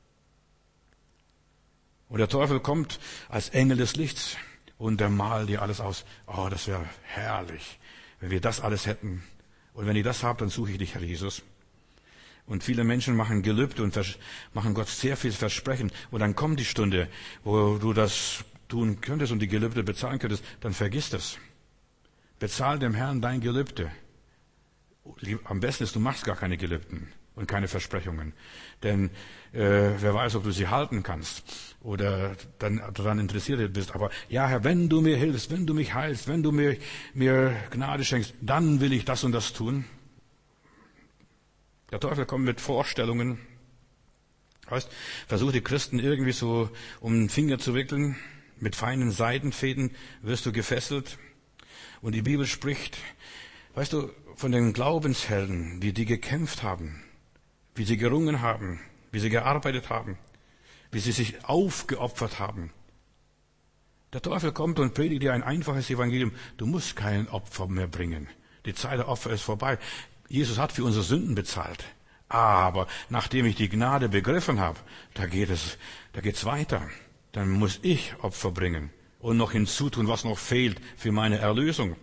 Und der Teufel kommt als Engel des Lichts und der malt dir alles aus. Oh, das wäre herrlich, wenn wir das alles hätten. Und wenn ich das habe, dann suche ich dich, Herr Jesus. Und viele Menschen machen Gelübde und machen Gott sehr viel Versprechen. Und dann kommt die Stunde, wo du das tun könntest und die Gelübde bezahlen könntest, dann vergiss das. Bezahl dem Herrn dein Gelübde. Am besten ist, du machst gar keine Gelübden und keine Versprechungen. Denn äh, wer weiß, ob du sie halten kannst oder dann daran interessiert bist. Aber ja, Herr, wenn du mir hilfst, wenn du mich heilst, wenn du mir, mir Gnade schenkst, dann will ich das und das tun. Der Teufel kommt mit Vorstellungen. Heißt, versucht die Christen irgendwie so um den Finger zu wickeln. Mit feinen Seidenfäden wirst du gefesselt. Und die Bibel spricht, weißt du, von den Glaubenshelden, wie die gekämpft haben, wie sie gerungen haben, wie sie gearbeitet haben, wie sie sich aufgeopfert haben. Der Teufel kommt und predigt dir ein einfaches Evangelium. Du musst kein Opfer mehr bringen. Die Zeit der Opfer ist vorbei. Jesus hat für unsere Sünden bezahlt. Aber nachdem ich die Gnade begriffen habe, da geht es, da geht's weiter. Dann muss ich Opfer bringen und noch hinzutun, was noch fehlt für meine Erlösung.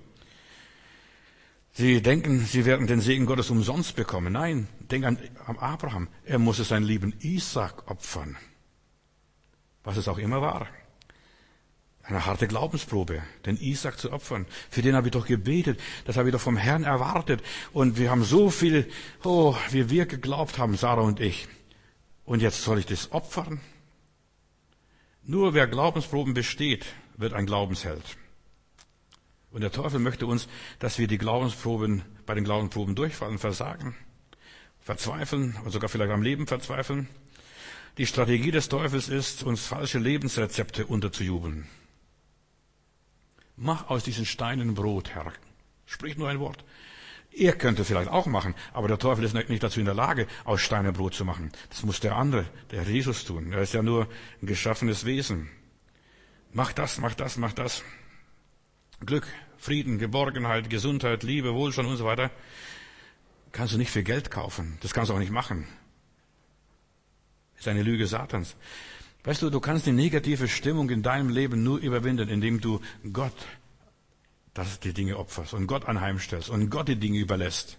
Sie denken, sie werden den Segen Gottes umsonst bekommen. Nein, denk an, an Abraham. Er musste seinen lieben Isaak opfern. Was es auch immer war. Eine harte Glaubensprobe, den Isaak zu opfern. Für den habe ich doch gebetet. Das habe ich doch vom Herrn erwartet. Und wir haben so viel, oh, wie wir geglaubt haben, Sarah und ich. Und jetzt soll ich das opfern? Nur wer Glaubensproben besteht, wird ein Glaubensheld. Und der Teufel möchte uns, dass wir die Glaubensproben, bei den Glaubensproben durchfallen, versagen, verzweifeln und sogar vielleicht am Leben verzweifeln. Die Strategie des Teufels ist, uns falsche Lebensrezepte unterzujubeln. Mach aus diesen Steinen Brot, Herr. Sprich nur ein Wort. Er könnte vielleicht auch machen, aber der Teufel ist nicht dazu in der Lage, aus Steinen Brot zu machen. Das muss der andere, der Jesus tun. Er ist ja nur ein geschaffenes Wesen. Mach das, mach das, mach das. Glück, Frieden, Geborgenheit, Gesundheit, Liebe, Wohlstand und so weiter kannst du nicht für Geld kaufen. Das kannst du auch nicht machen. Das ist eine Lüge Satans. Weißt du, du kannst die negative Stimmung in deinem Leben nur überwinden, indem du Gott das die Dinge opferst und Gott anheimstellst und Gott die Dinge überlässt.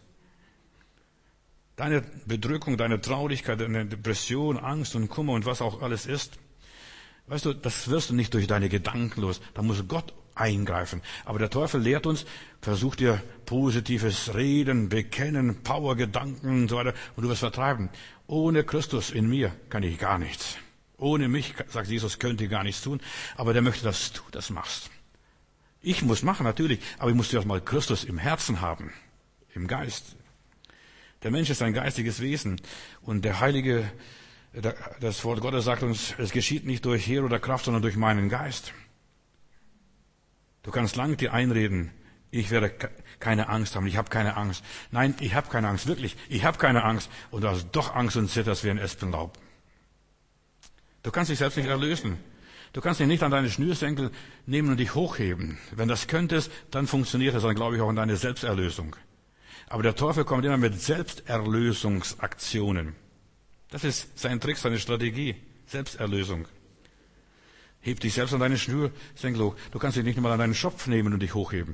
Deine Bedrückung, deine Traurigkeit, deine Depression, Angst und Kummer und was auch alles ist, weißt du, das wirst du nicht durch deine Gedanken los. Da muss Gott eingreifen. Aber der Teufel lehrt uns, versuch dir positives Reden, Bekennen, Power-Gedanken und so weiter und du wirst vertreiben. Ohne Christus in mir kann ich gar nichts. Ohne mich, sagt Jesus, könnt ihr gar nichts tun. Aber der möchte, dass du das machst. Ich muss machen, natürlich, aber ich muss zuerst mal Christus im Herzen haben, im Geist. Der Mensch ist ein geistiges Wesen und der Heilige, das Wort Gottes sagt uns, es geschieht nicht durch Heer oder Kraft, sondern durch meinen Geist. Du kannst lang dir einreden, ich werde keine Angst haben, ich habe keine Angst. Nein, ich habe keine Angst, wirklich, ich habe keine Angst und du hast doch Angst und zitterst wie ein Espenlaub. Du kannst dich selbst nicht erlösen. Du kannst dich nicht an deine Schnürsenkel nehmen und dich hochheben. Wenn das könntest, dann funktioniert das, dann glaube ich auch an deine Selbsterlösung. Aber der Teufel kommt immer mit Selbsterlösungsaktionen. Das ist sein Trick, seine Strategie. Selbsterlösung. Heb dich selbst an deine Schnürsenkel hoch. Du kannst dich nicht mal an deinen Schopf nehmen und dich hochheben.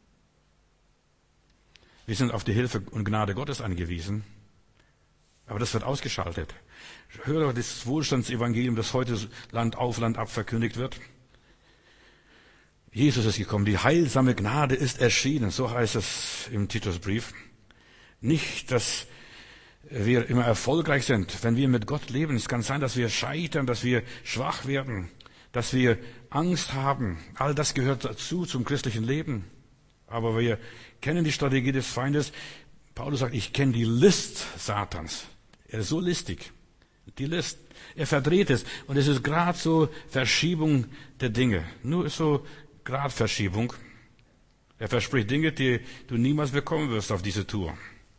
Wir sind auf die Hilfe und Gnade Gottes angewiesen. Aber das wird ausgeschaltet. Höre das Wohlstandsevangelium, das heute Land auf, Land ab verkündigt wird. Jesus ist gekommen. Die heilsame Gnade ist erschienen. So heißt es im Titusbrief. Nicht, dass wir immer erfolgreich sind, wenn wir mit Gott leben. Es kann sein, dass wir scheitern, dass wir schwach werden, dass wir Angst haben. All das gehört dazu, zum christlichen Leben. Aber wir kennen die Strategie des Feindes. Paulus sagt, ich kenne die List Satans. Er ist so listig. Die List. Er verdreht es. Und es ist gerade so Verschiebung der Dinge. Nur so Gradverschiebung. Er verspricht Dinge, die du niemals bekommen wirst auf diese Tour.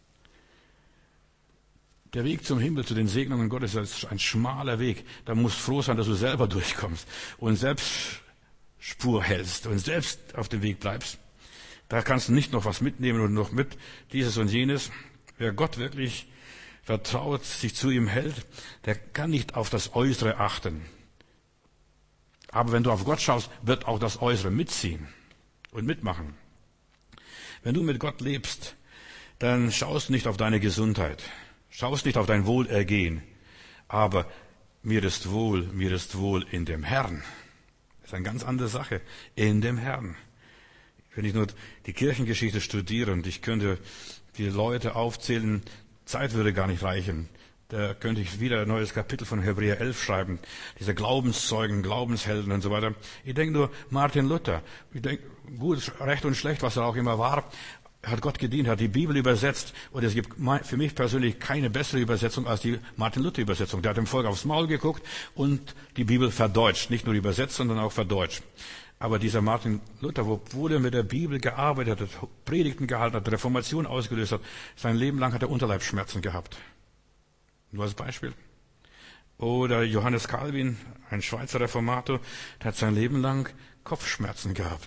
Der Weg zum Himmel, zu den Segnungen Gottes, ist ein schmaler Weg. Da musst du froh sein, dass du selber durchkommst und selbst Spur hältst und selbst auf dem Weg bleibst. Da kannst du nicht noch was mitnehmen und noch mit dieses und jenes. Wer Gott wirklich vertraut, sich zu ihm hält, der kann nicht auf das Äußere achten. Aber wenn du auf Gott schaust, wird auch das Äußere mitziehen und mitmachen. Wenn du mit Gott lebst, dann schaust du nicht auf deine Gesundheit, schaust nicht auf dein Wohlergehen, aber mir ist wohl, mir ist wohl in dem Herrn. Das ist eine ganz andere Sache, in dem Herrn. Wenn ich nur die Kirchengeschichte studiere und ich könnte die Leute aufzählen, Zeit würde gar nicht reichen. Da könnte ich wieder ein neues Kapitel von Hebräer elf schreiben. Diese Glaubenszeugen, Glaubenshelden und so weiter. Ich denke nur, Martin Luther. Ich denke, gut, recht und schlecht, was er auch immer war, hat Gott gedient, hat die Bibel übersetzt. Und es gibt für mich persönlich keine bessere Übersetzung als die Martin Luther Übersetzung. Der hat dem Volk aufs Maul geguckt und die Bibel verdeutscht. Nicht nur übersetzt, sondern auch verdeutscht. Aber dieser Martin Luther, obwohl er mit der Bibel gearbeitet hat, Predigten gehalten hat, Reformation ausgelöst hat, sein Leben lang hat er Unterleibsschmerzen gehabt. Nur als Beispiel. Oder Johannes Calvin, ein Schweizer Reformator, der hat sein Leben lang Kopfschmerzen gehabt.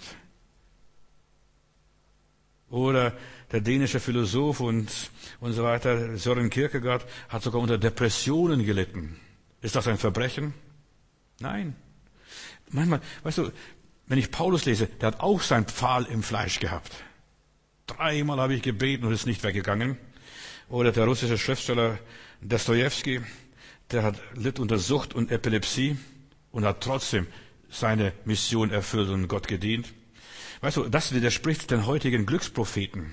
Oder der dänische Philosoph und, und so weiter, Søren Kierkegaard, hat sogar unter Depressionen gelitten. Ist das ein Verbrechen? Nein. Manchmal, weißt du, wenn ich Paulus lese, der hat auch sein Pfahl im Fleisch gehabt. Dreimal habe ich gebeten und ist nicht weggegangen. Oder der russische Schriftsteller Dostojewski, der hat litt unter Sucht und Epilepsie und hat trotzdem seine Mission erfüllt und Gott gedient. Weißt du, das widerspricht den heutigen Glückspropheten.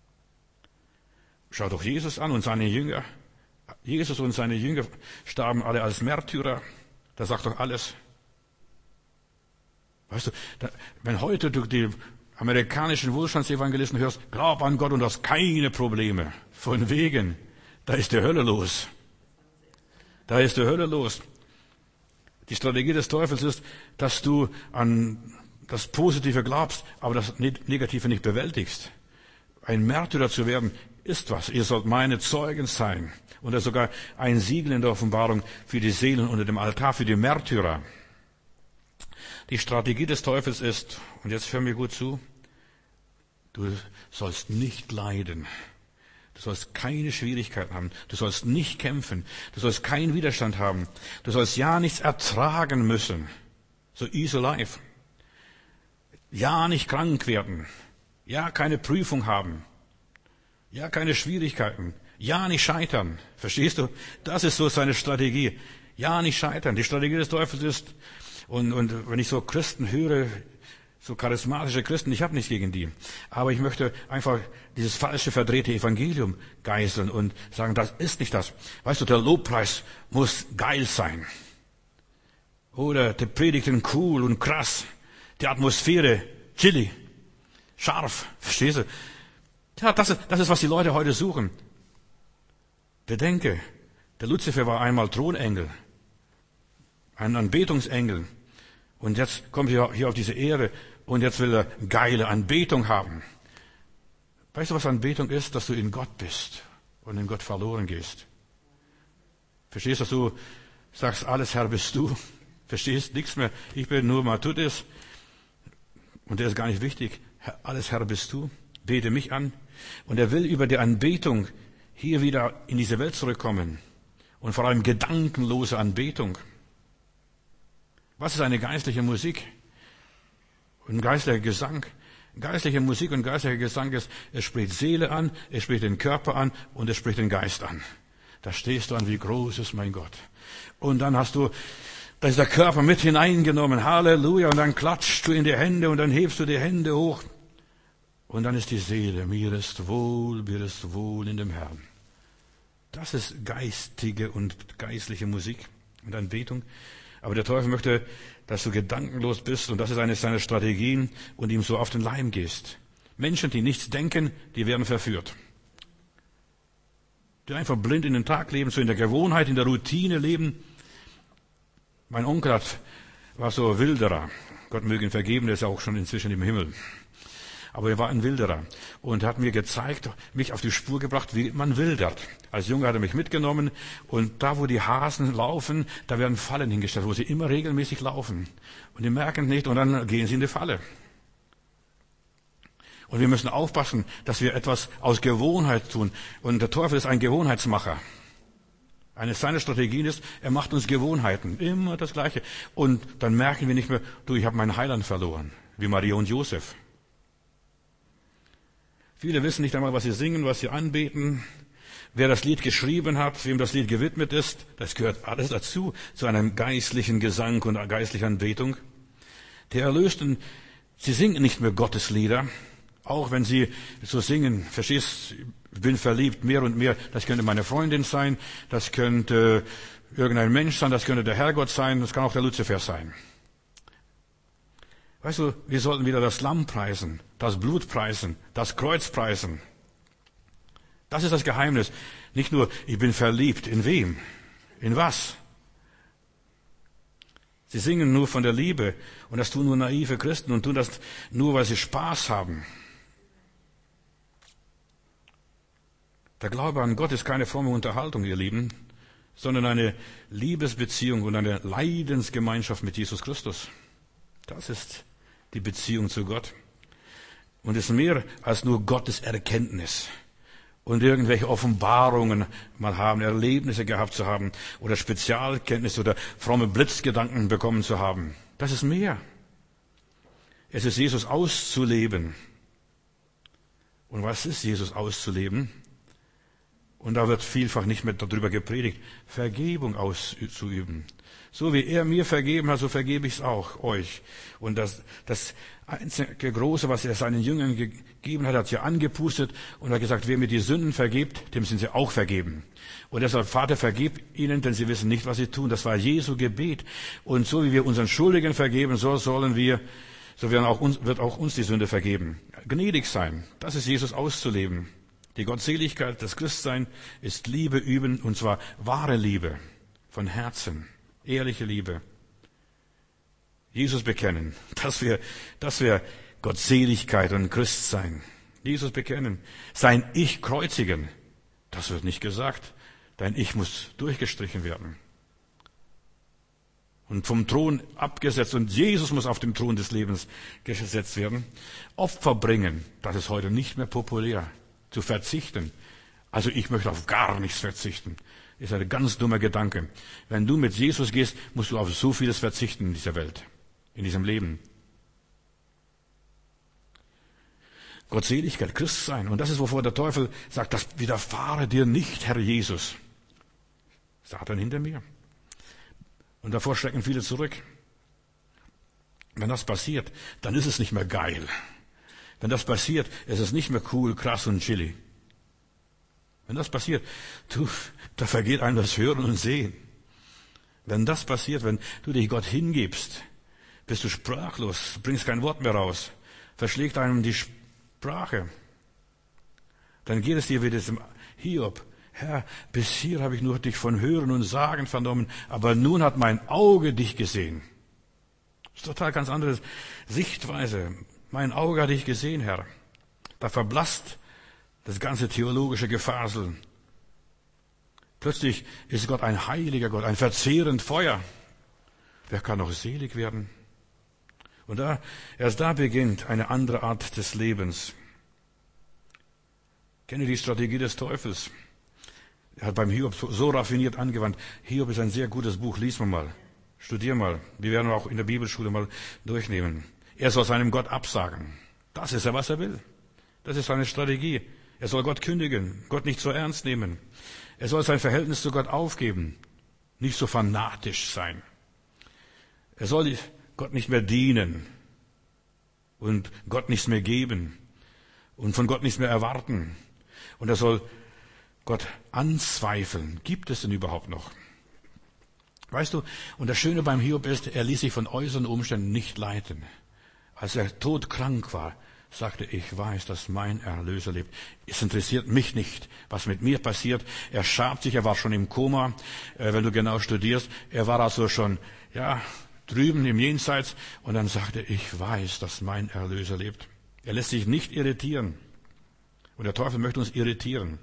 Schau doch Jesus an und seine Jünger. Jesus und seine Jünger starben alle als Märtyrer. Das sagt doch alles. Weißt du, da, wenn heute du die amerikanischen Wohlstandsevangelisten hörst, glaub an Gott und du hast keine Probleme. Von wegen, da ist die Hölle los. Da ist die Hölle los. Die Strategie des Teufels ist, dass du an das Positive glaubst, aber das Negative nicht bewältigst. Ein Märtyrer zu werden, ist was. Ihr sollt meine Zeugen sein. Und er sogar ein Siegel in der Offenbarung für die Seelen unter dem Altar, für die Märtyrer. Die Strategie des Teufels ist, und jetzt hör mir gut zu, du sollst nicht leiden. Du sollst keine Schwierigkeiten haben. Du sollst nicht kämpfen. Du sollst keinen Widerstand haben. Du sollst ja nichts ertragen müssen. So easy life. Ja nicht krank werden. Ja keine Prüfung haben. Ja keine Schwierigkeiten. Ja nicht scheitern. Verstehst du? Das ist so seine Strategie. Ja nicht scheitern. Die Strategie des Teufels ist, und, und wenn ich so Christen höre, so charismatische Christen, ich habe nichts gegen die, aber ich möchte einfach dieses falsche, verdrehte Evangelium geißeln und sagen, das ist nicht das. Weißt du, der Lobpreis muss geil sein. Oder die Predigten cool und krass. Die Atmosphäre chilly, scharf. Verstehst du? Ja, das ist, das ist, was die Leute heute suchen. Bedenke, der Luzifer war einmal Thronengel, ein Anbetungsengel. Und jetzt kommt er hier auf diese Ehre und jetzt will er geile Anbetung haben. Weißt du, was Anbetung ist? Dass du in Gott bist und in Gott verloren gehst. Verstehst du, dass du sagst, alles Herr bist du? Verstehst? Nichts mehr. Ich bin nur Matutis. Und der ist gar nicht wichtig. Alles Herr bist du. Bete mich an. Und er will über die Anbetung hier wieder in diese Welt zurückkommen. Und vor allem gedankenlose Anbetung. Was ist eine geistliche Musik? Und geistlicher Gesang? Geistliche Musik und geistlicher Gesang ist, es spricht Seele an, es spricht den Körper an und es spricht den Geist an. Da stehst du an, wie groß ist mein Gott. Und dann hast du, da ist der Körper mit hineingenommen, Halleluja, und dann klatschst du in die Hände und dann hebst du die Hände hoch. Und dann ist die Seele, mir ist wohl, mir ist wohl in dem Herrn. Das ist geistige und geistliche Musik und Anbetung. Aber der Teufel möchte, dass du gedankenlos bist, und das ist eine seiner Strategien, und ihm so auf den Leim gehst. Menschen, die nichts denken, die werden verführt. Die einfach blind in den Tag leben, so in der Gewohnheit, in der Routine leben. Mein Onkel hat, war so Wilderer. Gott möge ihn vergeben, der ist ja auch schon inzwischen im Himmel. Aber er war ein Wilderer und hat mir gezeigt, mich auf die Spur gebracht, wie man wildert. Als Junge hat er mich mitgenommen, und da, wo die Hasen laufen, da werden Fallen hingestellt, wo sie immer regelmäßig laufen. Und die merken nicht, und dann gehen sie in die Falle. Und wir müssen aufpassen, dass wir etwas aus Gewohnheit tun. Und der Teufel ist ein Gewohnheitsmacher. Eine seiner Strategien ist, er macht uns Gewohnheiten. Immer das Gleiche. Und dann merken wir nicht mehr, du, ich habe meinen Heiland verloren. Wie Maria und Josef. Viele wissen nicht einmal, was sie singen, was sie anbeten, wer das Lied geschrieben hat, wem das Lied gewidmet ist. Das gehört alles dazu, zu einem geistlichen Gesang und einer geistlichen Anbetung. Die Erlösten, sie singen nicht mehr Gotteslieder, auch wenn sie so singen, verstehst, ich bin verliebt, mehr und mehr, das könnte meine Freundin sein, das könnte irgendein Mensch sein, das könnte der Herrgott sein, das kann auch der Luzifer sein. Weißt du, wir sollten wieder das Lamm preisen, das Blut preisen, das Kreuz preisen. Das ist das Geheimnis. Nicht nur, ich bin verliebt. In wem? In was? Sie singen nur von der Liebe, und das tun nur naive Christen und tun das nur, weil sie Spaß haben. Der Glaube an Gott ist keine fromme Unterhaltung, ihr Lieben, sondern eine Liebesbeziehung und eine Leidensgemeinschaft mit Jesus Christus. Das ist die Beziehung zu Gott. Und ist mehr als nur Gottes Erkenntnis und irgendwelche Offenbarungen mal haben, Erlebnisse gehabt zu haben oder Spezialkenntnisse oder fromme Blitzgedanken bekommen zu haben. Das ist mehr. Es ist Jesus auszuleben. Und was ist Jesus auszuleben? Und da wird vielfach nicht mehr darüber gepredigt, Vergebung auszuüben. So wie er mir vergeben hat, so vergebe ich es auch euch. Und das, das einzige Große, was er seinen Jüngern gegeben hat, hat sie angepustet und hat gesagt, wer mir die Sünden vergibt, dem sind sie auch vergeben. Und deshalb, Vater, vergib ihnen, denn sie wissen nicht, was sie tun. Das war Jesu Gebet. Und so wie wir unseren Schuldigen vergeben, so sollen wir, so wird auch uns, wird auch uns die Sünde vergeben. Gnädig sein, das ist Jesus auszuleben. Die Gottseligkeit des Christseins ist Liebe üben, und zwar wahre Liebe, von Herzen, ehrliche Liebe. Jesus bekennen, das wäre das wär Gottseligkeit und Christsein. Jesus bekennen, sein Ich kreuzigen, das wird nicht gesagt. Dein Ich muss durchgestrichen werden. Und vom Thron abgesetzt, und Jesus muss auf dem Thron des Lebens gesetzt werden. Opfer bringen, das ist heute nicht mehr populär. Zu verzichten. Also ich möchte auf gar nichts verzichten. Ist ein ganz dummer Gedanke. Wenn du mit Jesus gehst, musst du auf so vieles verzichten in dieser Welt, in diesem Leben. Gottseligkeit, Christ sein. Und das ist, wovor der Teufel sagt, das widerfahre dir nicht, Herr Jesus. Satan hinter mir. Und davor schrecken viele zurück. Wenn das passiert, dann ist es nicht mehr geil. Wenn das passiert, ist es nicht mehr cool, krass und chilly. Wenn das passiert, du, da vergeht einem das Hören und Sehen. Wenn das passiert, wenn du dich Gott hingibst, bist du sprachlos, bringst kein Wort mehr raus, verschlägt einem die Sprache. Dann geht es dir wie diesem Hiob. Herr, bis hier habe ich nur dich von Hören und Sagen vernommen, aber nun hat mein Auge dich gesehen. Das ist total ganz andere Sichtweise. Mein Auge hat dich gesehen, Herr. Da verblasst das ganze theologische Gefasel. Plötzlich ist Gott ein heiliger Gott, ein verzehrend Feuer. Wer kann noch selig werden? Und da, erst da beginnt eine andere Art des Lebens. Kenne die Strategie des Teufels. Er hat beim Hiob so raffiniert angewandt. Hiob ist ein sehr gutes Buch, lies mal, studier mal. Wir werden auch in der Bibelschule mal durchnehmen. Er soll seinem Gott absagen. Das ist ja, was er will. Das ist seine Strategie. Er soll Gott kündigen, Gott nicht so ernst nehmen. Er soll sein Verhältnis zu Gott aufgeben, nicht so fanatisch sein. Er soll Gott nicht mehr dienen und Gott nichts mehr geben und von Gott nichts mehr erwarten. Und er soll Gott anzweifeln. Gibt es denn überhaupt noch? Weißt du, und das Schöne beim Hiob ist, er ließ sich von äußeren Umständen nicht leiten. Als er todkrank war, sagte, ich weiß, dass mein Erlöser lebt. Es interessiert mich nicht, was mit mir passiert. Er schabt sich, er war schon im Koma, äh, wenn du genau studierst. Er war also schon, ja, drüben im Jenseits. Und dann sagte, ich weiß, dass mein Erlöser lebt. Er lässt sich nicht irritieren. Und der Teufel möchte uns irritieren.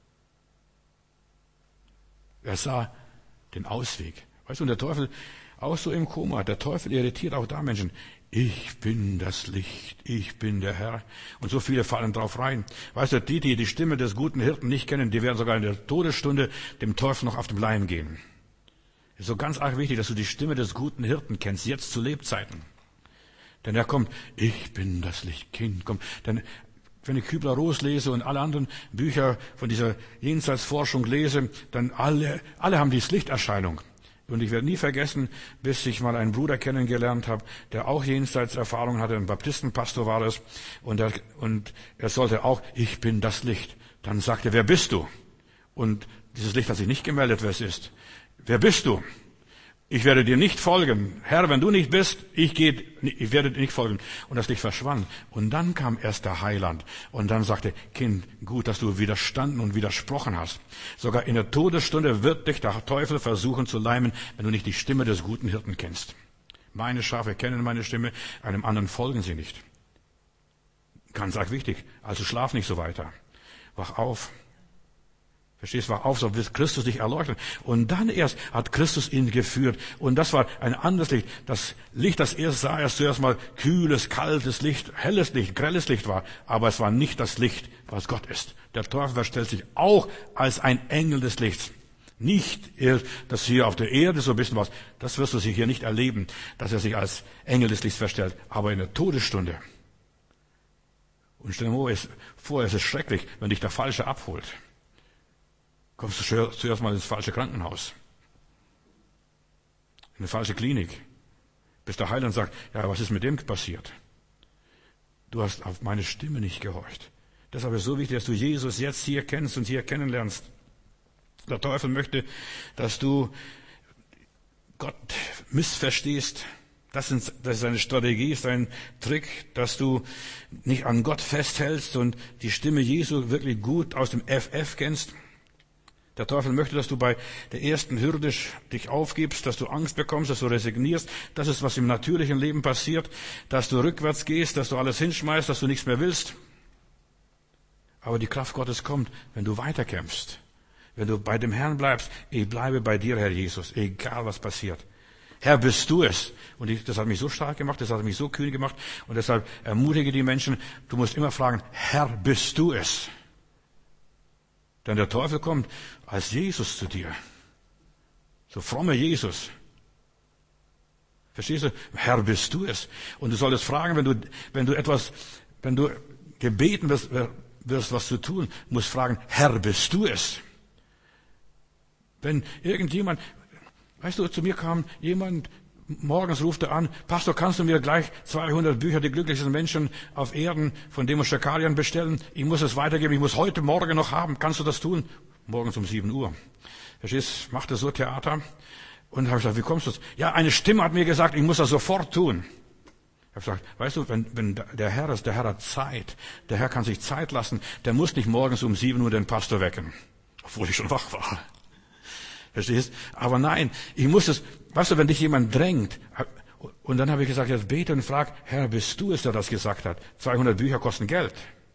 Er sah den Ausweg. Weißt du, und der Teufel, auch so im Koma, der Teufel irritiert auch da Menschen. Ich bin das Licht, ich bin der Herr. Und so viele fallen drauf rein. Weißt du, die, die die Stimme des guten Hirten nicht kennen, die werden sogar in der Todesstunde dem Teufel noch auf den Leim gehen. Es ist so ganz arg wichtig, dass du die Stimme des guten Hirten kennst, jetzt zu Lebzeiten. Denn er kommt, ich bin das Licht, Kind, komm. Denn wenn ich Kübler-Ross lese und alle anderen Bücher von dieser Jenseitsforschung lese, dann alle, alle haben diese Lichterscheinung. Und ich werde nie vergessen, bis ich mal einen Bruder kennengelernt habe, der auch Jenseitserfahrung hatte, ein Baptistenpastor war es, und er, und er sollte auch, ich bin das Licht. Dann sagte er, wer bist du? Und dieses Licht hat sich nicht gemeldet, wer es ist. Wer bist du? Ich werde dir nicht folgen. Herr, wenn du nicht bist, ich, gehe, ich werde dir nicht folgen. Und das Licht verschwand. Und dann kam erst der Heiland. Und dann sagte, Kind, gut, dass du widerstanden und widersprochen hast. Sogar in der Todesstunde wird dich der Teufel versuchen zu leimen, wenn du nicht die Stimme des guten Hirten kennst. Meine Schafe kennen meine Stimme, einem anderen folgen sie nicht. Ganz arg wichtig. Also schlaf nicht so weiter. Wach auf. Verstehst, wach auf, so wird Christus dich erleuchten. Und dann erst hat Christus ihn geführt. Und das war ein anderes Licht. Das Licht, das erst sah, erst zuerst mal kühles, kaltes Licht, helles Licht, grelles Licht war. Aber es war nicht das Licht, was Gott ist. Der Teufel verstellt sich auch als ein Engel des Lichts. Nicht, dass hier auf der Erde so ein bisschen was, das wirst du sich hier nicht erleben, dass er sich als Engel des Lichts verstellt. Aber in der Todesstunde. Und stell dir vor, es ist schrecklich, wenn dich der Falsche abholt. Kommst du zuerst mal ins falsche Krankenhaus, in eine falsche Klinik, bis der Heiland sagt, ja, was ist mit dem passiert? Du hast auf meine Stimme nicht gehorcht. Deshalb ist es so wichtig, dass du Jesus jetzt hier kennst und hier kennenlernst. Der Teufel möchte, dass du Gott missverstehst, Das ist, das ist eine Strategie, ist ein Trick, dass du nicht an Gott festhältst und die Stimme Jesu wirklich gut aus dem F F kennst. Der Teufel möchte, dass du bei der ersten Hürde dich aufgibst, dass du Angst bekommst, dass du resignierst. Das ist, was im natürlichen Leben passiert, dass du rückwärts gehst, dass du alles hinschmeißt, dass du nichts mehr willst. Aber die Kraft Gottes kommt, wenn du weiterkämpfst, wenn du bei dem Herrn bleibst. Ich bleibe bei dir, Herr Jesus, egal was passiert. Herr, bist du es? Und ich, das hat mich so stark gemacht, das hat mich so kühn gemacht. Und deshalb ermutige die Menschen, du musst immer fragen, Herr, bist du es? Denn der Teufel kommt als Jesus zu dir. So frommer Jesus. Verstehst du? Herr, bist du es? Und du solltest fragen, wenn du, wenn du etwas, wenn du gebeten wirst, wirst, was zu tun, musst fragen, Herr, bist du es? Wenn irgendjemand, weißt du, zu mir kam jemand, morgens ruft er an, Pastor, kannst du mir gleich zweihundert Bücher, die glücklichsten Menschen auf Erden von Demos Schakalian bestellen? Ich muss es weitergeben, ich muss heute Morgen noch haben. Kannst du das tun? Morgens um sieben Uhr. Verstehst, macht er so Theater. Und dann habe ich gesagt, wie kommst du das? Ja, eine Stimme hat mir gesagt, ich muss das sofort tun. Ich habe gesagt, weißt du, wenn, wenn der Herr ist, der Herr hat Zeit. Der Herr kann sich Zeit lassen. Der muss nicht morgens um sieben Uhr den Pastor wecken. Obwohl ich schon wach war. Verstehst? Aber nein, ich muss es, weißt du, wenn dich jemand drängt, und dann habe ich gesagt, jetzt bete und frag, Herr, bist du es, der das gesagt hat? zweihundert Bücher kosten Geld.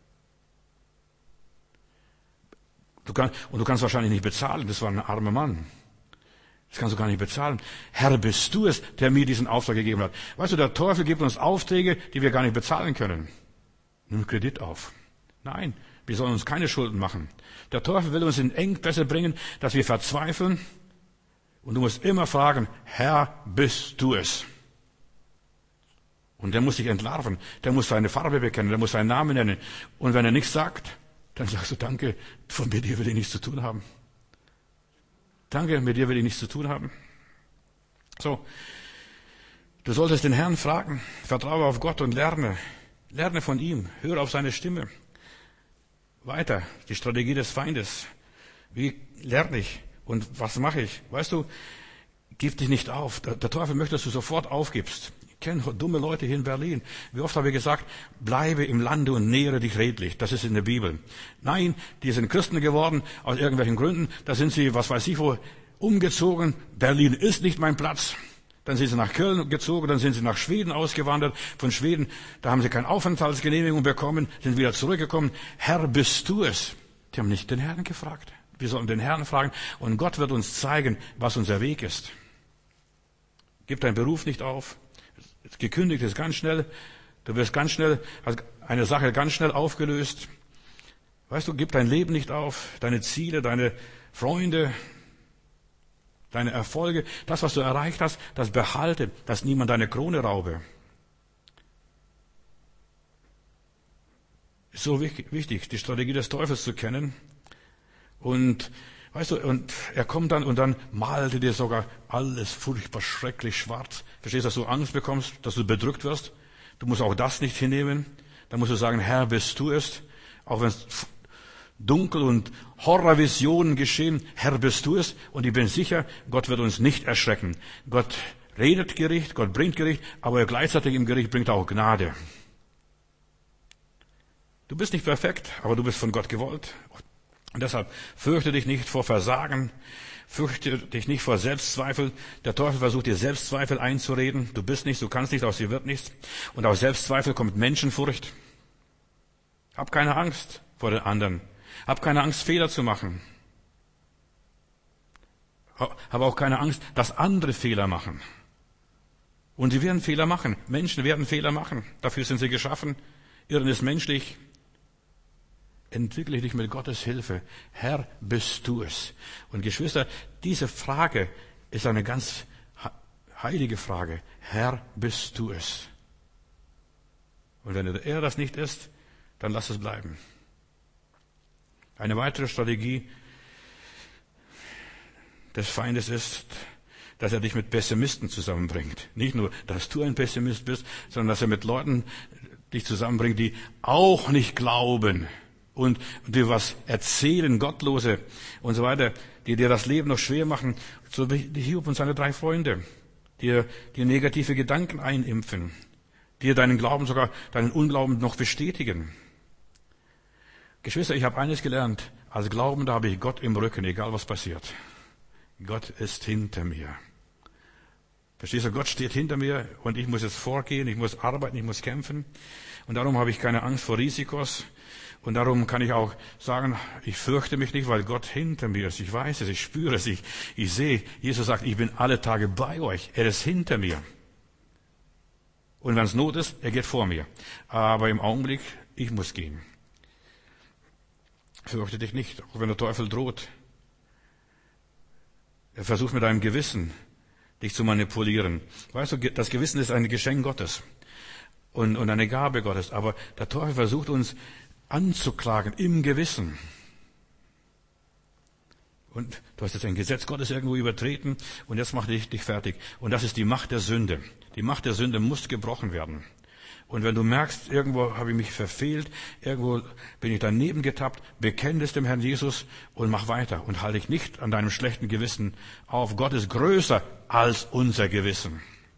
Du kannst, und du kannst wahrscheinlich nicht bezahlen, das war ein armer Mann. Das kannst du gar nicht bezahlen. Herr, bist du es, der mir diesen Auftrag gegeben hat? Weißt du, der Teufel gibt uns Aufträge, die wir gar nicht bezahlen können. Nimm Kredit auf. Nein, wir sollen uns keine Schulden machen. Der Teufel will uns in Engpässe bringen, dass wir verzweifeln. Und du musst immer fragen, Herr, bist du es? Und der muss sich entlarven. Der muss seine Farbe bekennen, der muss seinen Namen nennen. Und wenn er nichts sagt, dann sagst du, danke, von dir will ich nichts zu tun haben. Danke, mit dir will ich nichts zu tun haben. So, du solltest den Herrn fragen, vertraue auf Gott und lerne. Lerne von ihm, höre auf seine Stimme. Weiter, die Strategie des Feindes. Wie lerne ich und was mache ich? Weißt du, gib dich nicht auf. Der, der Teufel möchte, dass du sofort aufgibst. Ich kenne dumme Leute hier in Berlin. Wie oft habe ich gesagt, bleibe im Lande und nähere dich redlich. Das ist in der Bibel. Nein, die sind Christen geworden, aus irgendwelchen Gründen. Da sind sie, was weiß ich wo, umgezogen. Berlin ist nicht mein Platz. Dann sind sie nach Köln gezogen, dann sind sie nach Schweden ausgewandert. Von Schweden, da haben sie keine Aufenthaltsgenehmigung bekommen, sind wieder zurückgekommen. Herr, bist du es? Die haben nicht den Herrn gefragt. Wir sollen den Herrn fragen und Gott wird uns zeigen, was unser Weg ist. Gib deinen Beruf nicht auf. Gekündigt ist ganz schnell. Du wirst ganz schnell, hast eine Sache ganz schnell aufgelöst. Weißt du, gib dein Leben nicht auf, deine Ziele, deine Freunde, deine Erfolge, das, was du erreicht hast, das behalte, dass niemand deine Krone raube. Ist so wichtig, die Strategie des Teufels zu kennen. Und, weißt du, und er kommt dann und dann malte dir sogar alles furchtbar schrecklich schwarz. Verstehst du, dass du Angst bekommst, dass du bedrückt wirst? Du musst auch das nicht hinnehmen. Dann musst du sagen, Herr, bist du es? Auch wenn es dunkel und Horrorvisionen geschehen, Herr, bist du es? Und ich bin sicher, Gott wird uns nicht erschrecken. Gott redet Gericht, Gott bringt Gericht, aber gleichzeitig im Gericht bringt er auch Gnade. Du bist nicht perfekt, aber du bist von Gott gewollt. Und deshalb fürchte dich nicht vor Versagen, fürchte dich nicht vor Selbstzweifel. Der Teufel versucht dir Selbstzweifel einzureden. Du bist nichts, du kannst nichts, aus dir wird nichts. Und aus Selbstzweifel kommt Menschenfurcht. Hab keine Angst vor den anderen. Hab keine Angst, Fehler zu machen. Hab auch keine Angst, dass andere Fehler machen. Und sie werden Fehler machen. Menschen werden Fehler machen. Dafür sind sie geschaffen. Irren ist menschlich. Entwickle dich mit Gottes Hilfe. Herr, bist du es? Und Geschwister, diese Frage ist eine ganz heilige Frage. Herr, bist du es? Und wenn er das nicht ist, dann lass es bleiben. Eine weitere Strategie des Feindes ist, dass er dich mit Pessimisten zusammenbringt. Nicht nur, dass du ein Pessimist bist, sondern dass er mit Leuten dich zusammenbringt, die auch nicht glauben und dir was erzählen, Gottlose und so weiter, die dir das Leben noch schwer machen. So wie Hiob und seine drei Freunde. dir, dir negative Gedanken einimpfen, dir deinen Glauben, sogar deinen Unglauben noch bestätigen. Geschwister, ich habe eines gelernt. Als Glaubender habe ich Gott im Rücken, egal was passiert. Gott ist hinter mir. Verstehst du, Gott steht hinter mir und ich muss jetzt vorgehen, ich muss arbeiten, ich muss kämpfen. Und darum habe ich keine Angst vor Risikos. Und darum kann ich auch sagen, ich fürchte mich nicht, weil Gott hinter mir ist. Ich weiß es, ich spüre es, ich, ich sehe. Jesus sagt, ich bin alle Tage bei euch. Er ist hinter mir. Und wenn es Not ist, er geht vor mir. Aber im Augenblick, ich muss gehen. Fürchte dich nicht, auch wenn der Teufel droht. Er versucht mit deinem Gewissen, dich zu manipulieren. Weißt du, das Gewissen ist ein Geschenk Gottes und, und eine Gabe Gottes. Aber der Teufel versucht uns anzuklagen im Gewissen. Und du hast jetzt ein Gesetz Gottes irgendwo übertreten und jetzt macht dich, dich fertig. Und das ist die Macht der Sünde. Die Macht der Sünde muss gebrochen werden. Und wenn du merkst, irgendwo habe ich mich verfehlt, irgendwo bin ich daneben getappt, bekenn es dem Herrn Jesus und mach weiter und halte dich nicht an deinem schlechten Gewissen auf. Gott ist größer als unser Gewissen.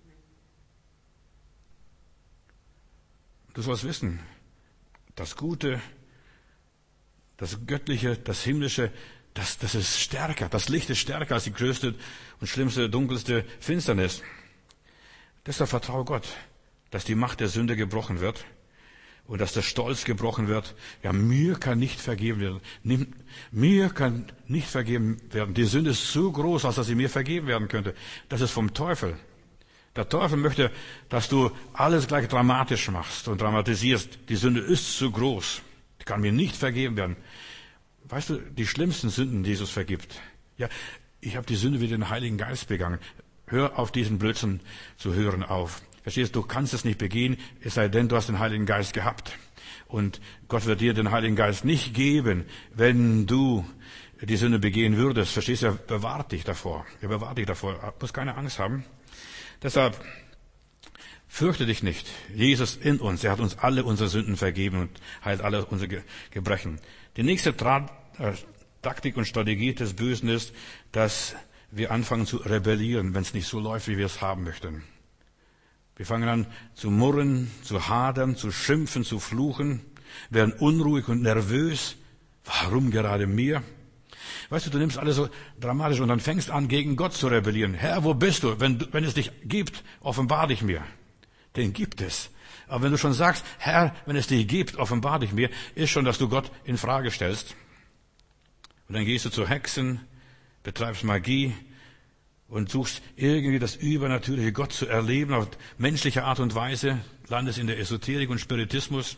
Du sollst wissen, das Gute, das Göttliche, das Himmlische, das, das ist stärker. Das Licht ist stärker als die größte und schlimmste, dunkelste Finsternis. Deshalb vertraue Gott, dass die Macht der Sünde gebrochen wird und dass der Stolz gebrochen wird. Ja, mir kann nicht vergeben werden. Mir kann nicht vergeben werden. Die Sünde ist so groß, als dass sie mir vergeben werden könnte. Das ist vom Teufel. Der Teufel möchte, dass du alles gleich dramatisch machst und dramatisierst. Die Sünde ist zu groß. Die kann mir nicht vergeben werden. Weißt du, die schlimmsten Sünden, die Jesus vergibt. Ja, ich habe die Sünde wie den Heiligen Geist begangen. Hör auf diesen Blödsinn zu hören auf. Verstehst du, du kannst es nicht begehen, es sei denn, du hast den Heiligen Geist gehabt. Und Gott wird dir den Heiligen Geist nicht geben, wenn du die Sünde begehen würdest. Verstehst du, er bewahrt dich davor. Er bewahrt dich davor. Du musst keine Angst haben. Deshalb fürchte dich nicht. Jesus in uns, er hat uns alle unsere Sünden vergeben und heilt alle unsere Gebrechen. Die nächste Tra- äh, Taktik und Strategie des Bösen ist, dass wir anfangen zu rebellieren, wenn es nicht so läuft, wie wir es haben möchten. Wir fangen an zu murren, zu hadern, zu schimpfen, zu fluchen, werden unruhig und nervös. Warum gerade mir? Weißt du, du nimmst alles so dramatisch und dann fängst an, gegen Gott zu rebellieren. Herr, wo bist du? Wenn, wenn es dich gibt, offenbar dich mir. Den gibt es. Aber wenn du schon sagst, Herr, wenn es dich gibt, offenbar dich mir, ist schon, dass du Gott in Frage stellst. Und dann gehst du zu Hexen, betreibst Magie und suchst irgendwie das übernatürliche Gott zu erleben auf menschliche Art und Weise, landest in der Esoterik und Spiritismus.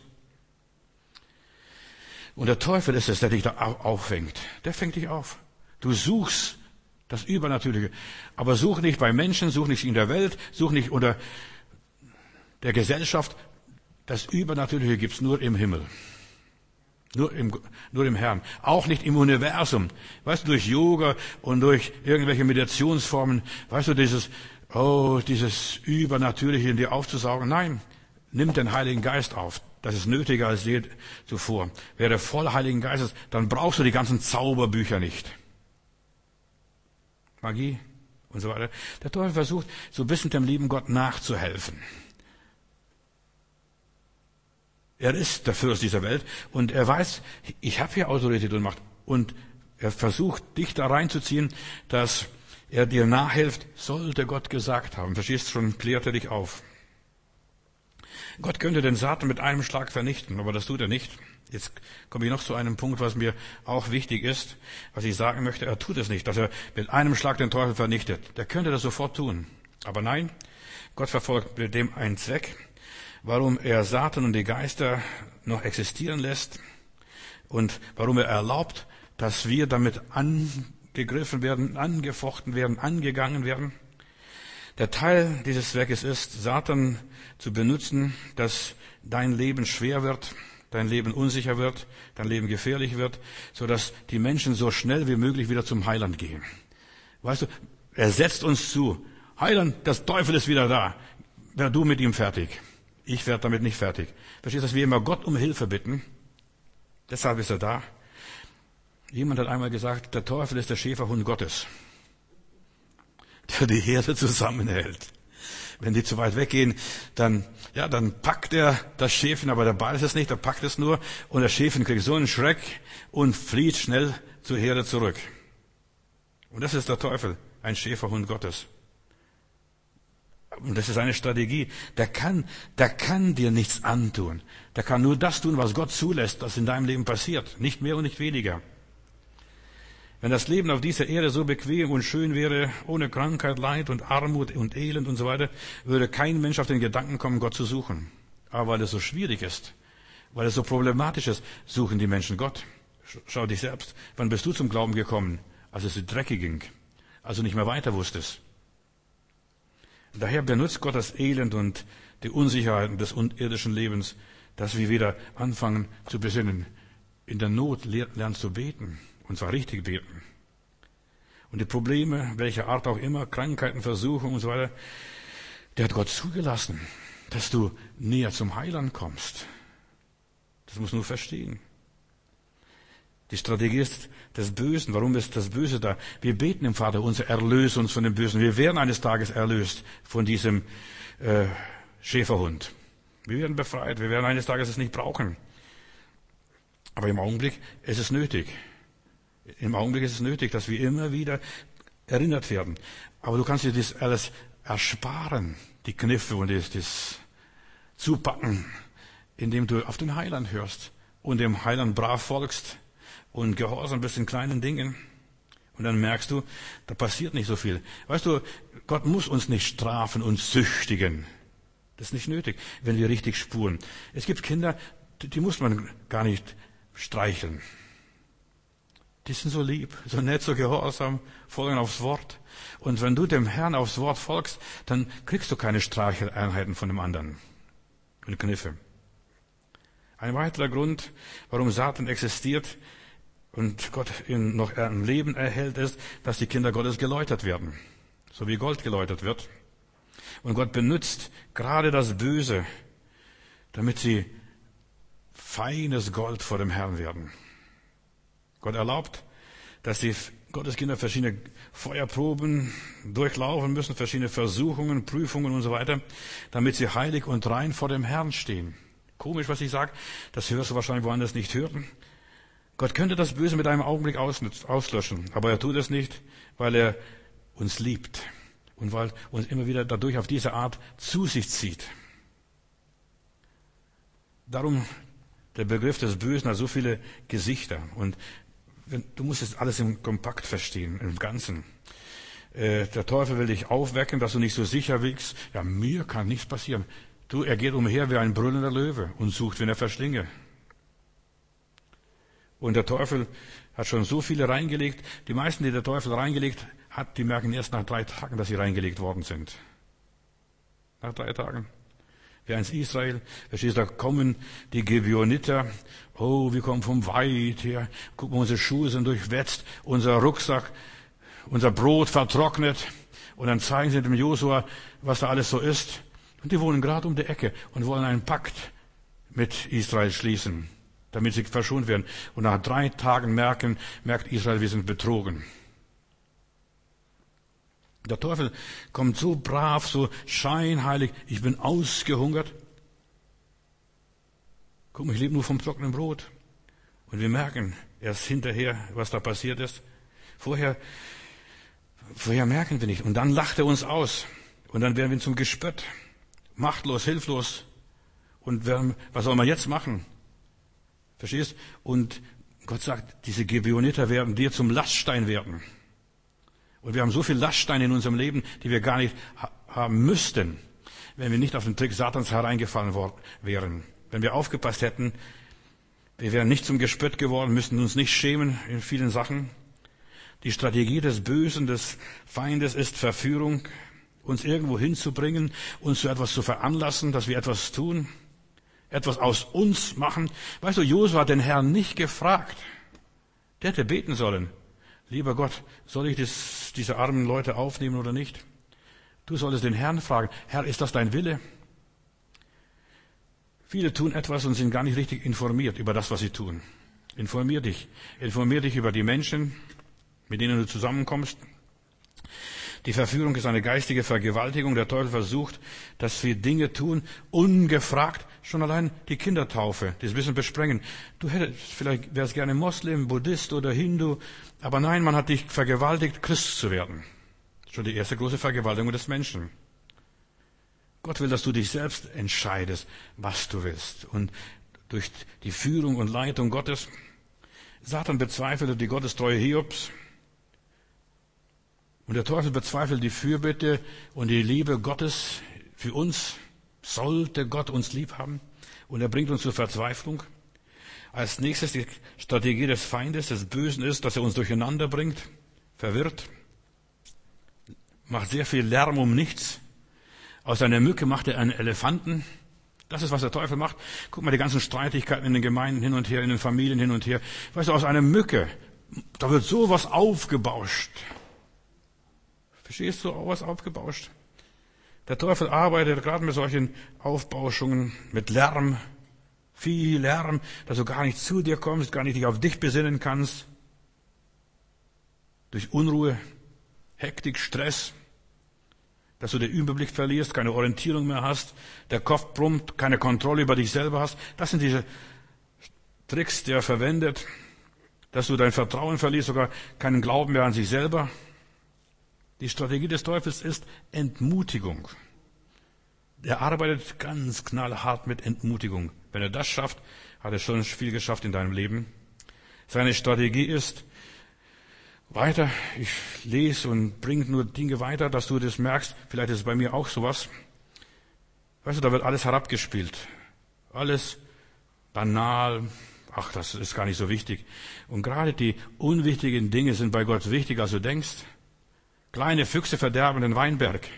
Und der Teufel ist es, der dich da auffängt. Der fängt dich auf. Du suchst das Übernatürliche. Aber such nicht bei Menschen, such nicht in der Welt, such nicht unter der Gesellschaft. Das Übernatürliche gibt's nur im Himmel. Nur im, nur im Herrn. Auch nicht im Universum. Weißt du, durch Yoga und durch irgendwelche Meditationsformen, weißt du, dieses, oh, dieses Übernatürliche in dir aufzusaugen. Nein, nimm den Heiligen Geist auf. Das ist nötiger als je zuvor. Wäre voll Heiligen Geistes, dann brauchst du die ganzen Zauberbücher nicht. Magie und so weiter. Der Teufel versucht, so ein bisschen dem lieben Gott nachzuhelfen. Er ist der Fürst dieser Welt und er weiß, ich habe hier Autorität und Macht. Und er versucht, dich da reinzuziehen, dass er dir nachhilft, sollte Gott gesagt haben. Verstehst du, schon klärt er dich auf. Gott könnte den Satan mit einem Schlag vernichten, aber das tut er nicht. Jetzt komme ich noch zu einem Punkt, was mir auch wichtig ist, was ich sagen möchte. Er tut es nicht, dass er mit einem Schlag den Teufel vernichtet. Der könnte das sofort tun. Aber nein, Gott verfolgt mit dem einen Zweck, warum er Satan und die Geister noch existieren lässt und warum er erlaubt, dass wir damit angegriffen werden, angefochten werden, angegangen werden. Der Teil dieses Zweckes ist, Satan zu benutzen, dass dein Leben schwer wird, dein Leben unsicher wird, dein Leben gefährlich wird, sodass die Menschen so schnell wie möglich wieder zum Heiland gehen. Weißt du, er setzt uns zu. Heiland, der Teufel ist wieder da. Wär du mit ihm fertig. Ich werde damit nicht fertig. Verstehst du, dass wir immer Gott um Hilfe bitten? Deshalb ist er da. Jemand hat einmal gesagt, der Teufel ist der Schäferhund Gottes, der die Herde zusammenhält. Wenn die zu weit weggehen, dann, ja, dann packt er das Schäfchen, aber der Ball ist es nicht, er packt es nur und das Schäfchen kriegt so einen Schreck und flieht schnell zur Herde zurück. Und das ist der Teufel, ein Schäferhund Gottes. Und das ist eine Strategie. Der kann, der kann dir nichts antun. Der kann nur das tun, was Gott zulässt, was in deinem Leben passiert. Nicht mehr und nicht weniger. Wenn das Leben auf dieser Erde so bequem und schön wäre, ohne Krankheit, Leid und Armut und Elend und so weiter, würde kein Mensch auf den Gedanken kommen, Gott zu suchen. Aber weil es so schwierig ist, weil es so problematisch ist, suchen die Menschen Gott. Schau dich selbst. Wann bist du zum Glauben gekommen? Als es dir dreckig ging. Als du nicht mehr weiter wusstest. Daher benutzt Gott das Elend und die Unsicherheiten des irdischen Lebens, dass wir wieder anfangen zu besinnen. In der Not lernst du beten. Und zwar richtig beten. Und die Probleme, welcher Art auch immer, Krankheiten, Versuchungen und so weiter, der hat Gott zugelassen, dass du näher zum Heiland kommst. Das musst du nur verstehen. Die Strategie ist des Bösen. Warum ist das Böse da? Wir beten im Vater unser, erlöse uns von dem Bösen. Wir werden eines Tages erlöst von diesem äh, Schäferhund. Wir werden befreit. Wir werden eines Tages es nicht brauchen. Aber im Augenblick ist es nötig. Im Augenblick ist es nötig, dass wir immer wieder erinnert werden. Aber du kannst dir das alles ersparen, die Kniffe und das, das Zupacken, indem du auf den Heiland hörst und dem Heiland brav folgst und gehorsam bist in kleinen Dingen. Und dann merkst du, da passiert nicht so viel. Weißt du, Gott muss uns nicht strafen und züchtigen. Das ist nicht nötig, wenn wir richtig spuren. Es gibt Kinder, die muss man gar nicht streicheln. Die sind so lieb, so nett, so gehorsam, folgen aufs Wort. Und wenn du dem Herrn aufs Wort folgst, dann kriegst du keine Streicheleinheiten von dem anderen. Und Kniffe. Ein weiterer Grund, warum Satan existiert und Gott ihn noch am Leben erhält, ist, dass die Kinder Gottes geläutert werden. So wie Gold geläutert wird. Und Gott benutzt gerade das Böse, damit sie feines Gold vor dem Herrn werden. Gott erlaubt, dass die Gotteskinder verschiedene Feuerproben durchlaufen müssen, verschiedene Versuchungen, Prüfungen und so weiter, damit sie heilig und rein vor dem Herrn stehen. Komisch, was ich sage, das hörst du wahrscheinlich woanders nicht hören. Gott könnte das Böse mit einem Augenblick auslöschen, aber er tut es nicht, weil er uns liebt und weil uns immer wieder dadurch auf diese Art zu sich zieht. Darum der Begriff des Bösen hat so viele Gesichter und du musst es alles im Kompakt verstehen, im Ganzen. Äh, der Teufel will dich aufwecken, dass du nicht so sicher wiegst. Ja, mir kann nichts passieren. Du, er geht umher wie ein brüllender Löwe und sucht, wen er verschlinge. Und der Teufel hat schon so viele reingelegt. Die meisten, die der Teufel reingelegt hat, die merken erst nach drei Tagen, dass sie reingelegt worden sind. Nach drei Tagen. Wie eins Israel, verstehst du, da kommen die Gibeoniter, oh, wir kommen vom weit her, guck mal, unsere Schuhe sind durchwetzt, unser Rucksack, unser Brot vertrocknet, und dann zeigen sie dem Josua, was da alles so ist, und die wohnen gerade um die Ecke und wollen einen Pakt mit Israel schließen, damit sie verschont werden, und nach drei Tagen merken, merkt Israel, wir sind betrogen. Der Teufel kommt so brav, so scheinheilig. Ich bin ausgehungert. Guck mal, ich lebe nur vom trockenen Brot. Und wir merken erst hinterher, was da passiert ist. Vorher, vorher merken wir nicht. Und dann lacht er uns aus. Und dann werden wir zum Gespött. Machtlos, hilflos. Und wir, was soll man jetzt machen? Verstehst? Und Gott sagt, diese Gibeoniter werden dir zum Laststein werden. Und wir haben so viel Laststeine in unserem Leben, die wir gar nicht ha- haben müssten, wenn wir nicht auf den Trick Satans hereingefallen worden wären. Wenn wir aufgepasst hätten, wir wären nicht zum Gespött geworden, müssten uns nicht schämen in vielen Sachen. Die Strategie des Bösen, des Feindes ist Verführung, uns irgendwo hinzubringen, uns zu etwas zu veranlassen, dass wir etwas tun, etwas aus uns machen. Weißt du, Josua hat den Herrn nicht gefragt. Der hätte beten sollen. Lieber Gott, soll ich das, diese armen Leute aufnehmen oder nicht? Du solltest den Herrn fragen, Herr, ist das dein Wille? Viele tun etwas und sind gar nicht richtig informiert über das, was sie tun. Informier dich. Informier dich über die Menschen, mit denen du zusammenkommst. Die Verführung ist eine geistige Vergewaltigung. Der Teufel versucht, dass wir Dinge tun, ungefragt. Schon allein die Kindertaufe, das ein bisschen besprengen. Du hättest, vielleicht wärst gerne Moslem, Buddhist oder Hindu. Aber nein, man hat dich vergewaltigt, Christ zu werden. Schon die erste große Vergewaltigung des Menschen. Gott will, dass du dich selbst entscheidest, was du willst. Und durch die Führung und Leitung Gottes. Satan bezweifelte die Gottestreue Hiobs. Und der Teufel bezweifelt die Fürbitte und die Liebe Gottes für uns. Sollte Gott uns lieb haben? Und er bringt uns zur Verzweiflung. Als nächstes die Strategie des Feindes, des Bösen ist, dass er uns durcheinander bringt, verwirrt, macht sehr viel Lärm um nichts. Aus einer Mücke macht er einen Elefanten. Das ist, was der Teufel macht. Guck mal, die ganzen Streitigkeiten in den Gemeinden hin und her, in den Familien hin und her. Weißt du, aus einer Mücke, da wird sowas aufgebauscht. Verstehst du, was aufgebauscht? Der Teufel arbeitet gerade mit solchen Aufbauschungen, mit Lärm, viel Lärm, dass du gar nicht zu dir kommst, gar nicht dich auf dich besinnen kannst. Durch Unruhe, Hektik, Stress, dass du den Überblick verlierst, keine Orientierung mehr hast, der Kopf brummt, keine Kontrolle über dich selber hast. Das sind diese Tricks, die er verwendet, dass du dein Vertrauen verlierst, sogar keinen Glauben mehr an sich selber. Die Strategie des Teufels ist Entmutigung. Er arbeitet ganz knallhart mit Entmutigung. Wenn er das schafft, hat er schon viel geschafft in deinem Leben. Seine Strategie ist, weiter, ich lese und bringe nur Dinge weiter, dass du das merkst. Vielleicht ist es bei mir auch sowas. Weißt du, da wird alles herabgespielt. Alles banal. Ach, das ist gar nicht so wichtig. Und gerade die unwichtigen Dinge sind bei Gott wichtiger, als du denkst. Kleine Füchse verderben den Weinberg.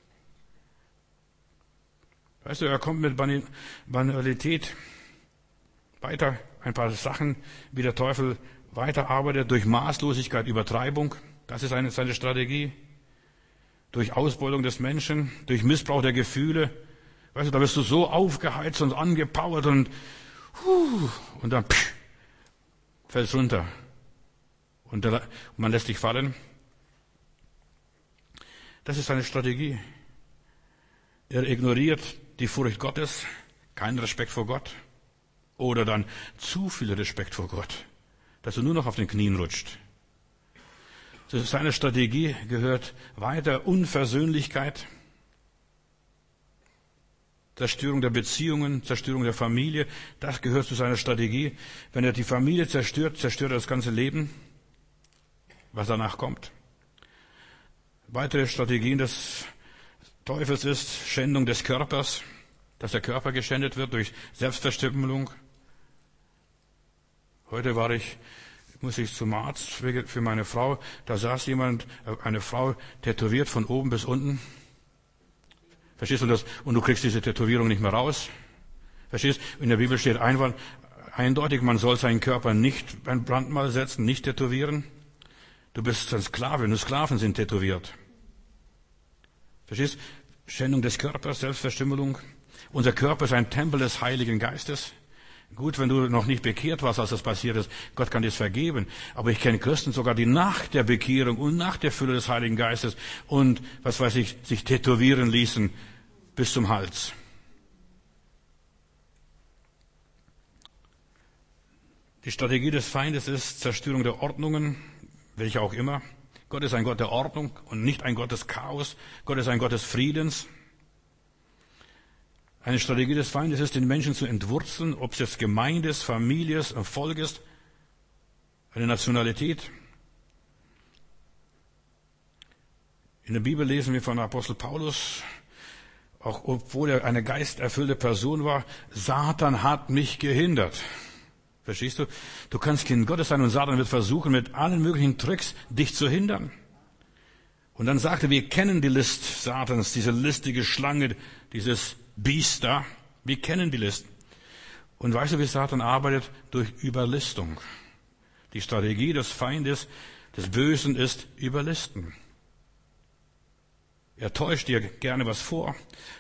Weißt du, er kommt mit Banalität weiter. Ein paar Sachen, wie der Teufel weiterarbeitet, durch Maßlosigkeit, Übertreibung. Das ist eine, seine Strategie. Durch Ausbeutung des Menschen, durch Missbrauch der Gefühle. Weißt du, da wirst du so aufgeheizt und angepowert und, huh, und dann pff, fällst runter. Und, da, und man lässt dich fallen. Das ist seine Strategie. Er ignoriert die Furcht Gottes, keinen Respekt vor Gott oder dann zu viel Respekt vor Gott, dass du nur noch auf den Knien rutscht. Zu seiner Strategie gehört weiter Unversöhnlichkeit, Zerstörung der Beziehungen, Zerstörung der Familie. Das gehört zu seiner Strategie. Wenn er die Familie zerstört, zerstört er das ganze Leben, was danach kommt. Weitere Strategien des Teufels ist Schändung des Körpers, dass der Körper geschändet wird durch Selbstverstümmelung. Heute war ich, muss ich zum Arzt für meine Frau, da saß jemand, eine Frau, tätowiert von oben bis unten. Verstehst du das? Und du kriegst diese Tätowierung nicht mehr raus. Verstehst? In der Bibel steht eindeutig, man soll seinen Körper nicht ein Brandmal setzen, nicht tätowieren. Du bist ein Sklave, nur Sklaven sind tätowiert. Verstehst? Schändung des Körpers, Selbstverstümmelung. Unser Körper ist ein Tempel des Heiligen Geistes. Gut, wenn du noch nicht bekehrt warst, als das passiert ist, Gott kann dir es vergeben. Aber ich kenne Christen sogar, die nach der Bekehrung und nach der Fülle des Heiligen Geistes und, was weiß ich, sich tätowieren ließen bis zum Hals. Die Strategie des Feindes ist Zerstörung der Ordnungen, welche auch immer. Gott ist ein Gott der Ordnung und nicht ein Gott des Chaos. Gott ist ein Gott des Friedens. Eine Strategie des Feindes ist, den Menschen zu entwurzeln, ob es jetzt Gemeinde ist, Familie ist, ein Volk ist, eine Nationalität. In der Bibel lesen wir von Apostel Paulus, auch obwohl er eine geisterfüllte Person war, Satan hat mich gehindert. Verstehst du? Du kannst Kind Gottes sein und Satan wird versuchen, mit allen möglichen Tricks dich zu hindern. Und dann sagte, wir kennen die List Satans, diese listige Schlange, dieses Biest da. Wir kennen die List. Und weißt du, wie Satan arbeitet? Durch Überlistung. Die Strategie des Feindes, des Bösen ist Überlisten. Er täuscht dir gerne was vor,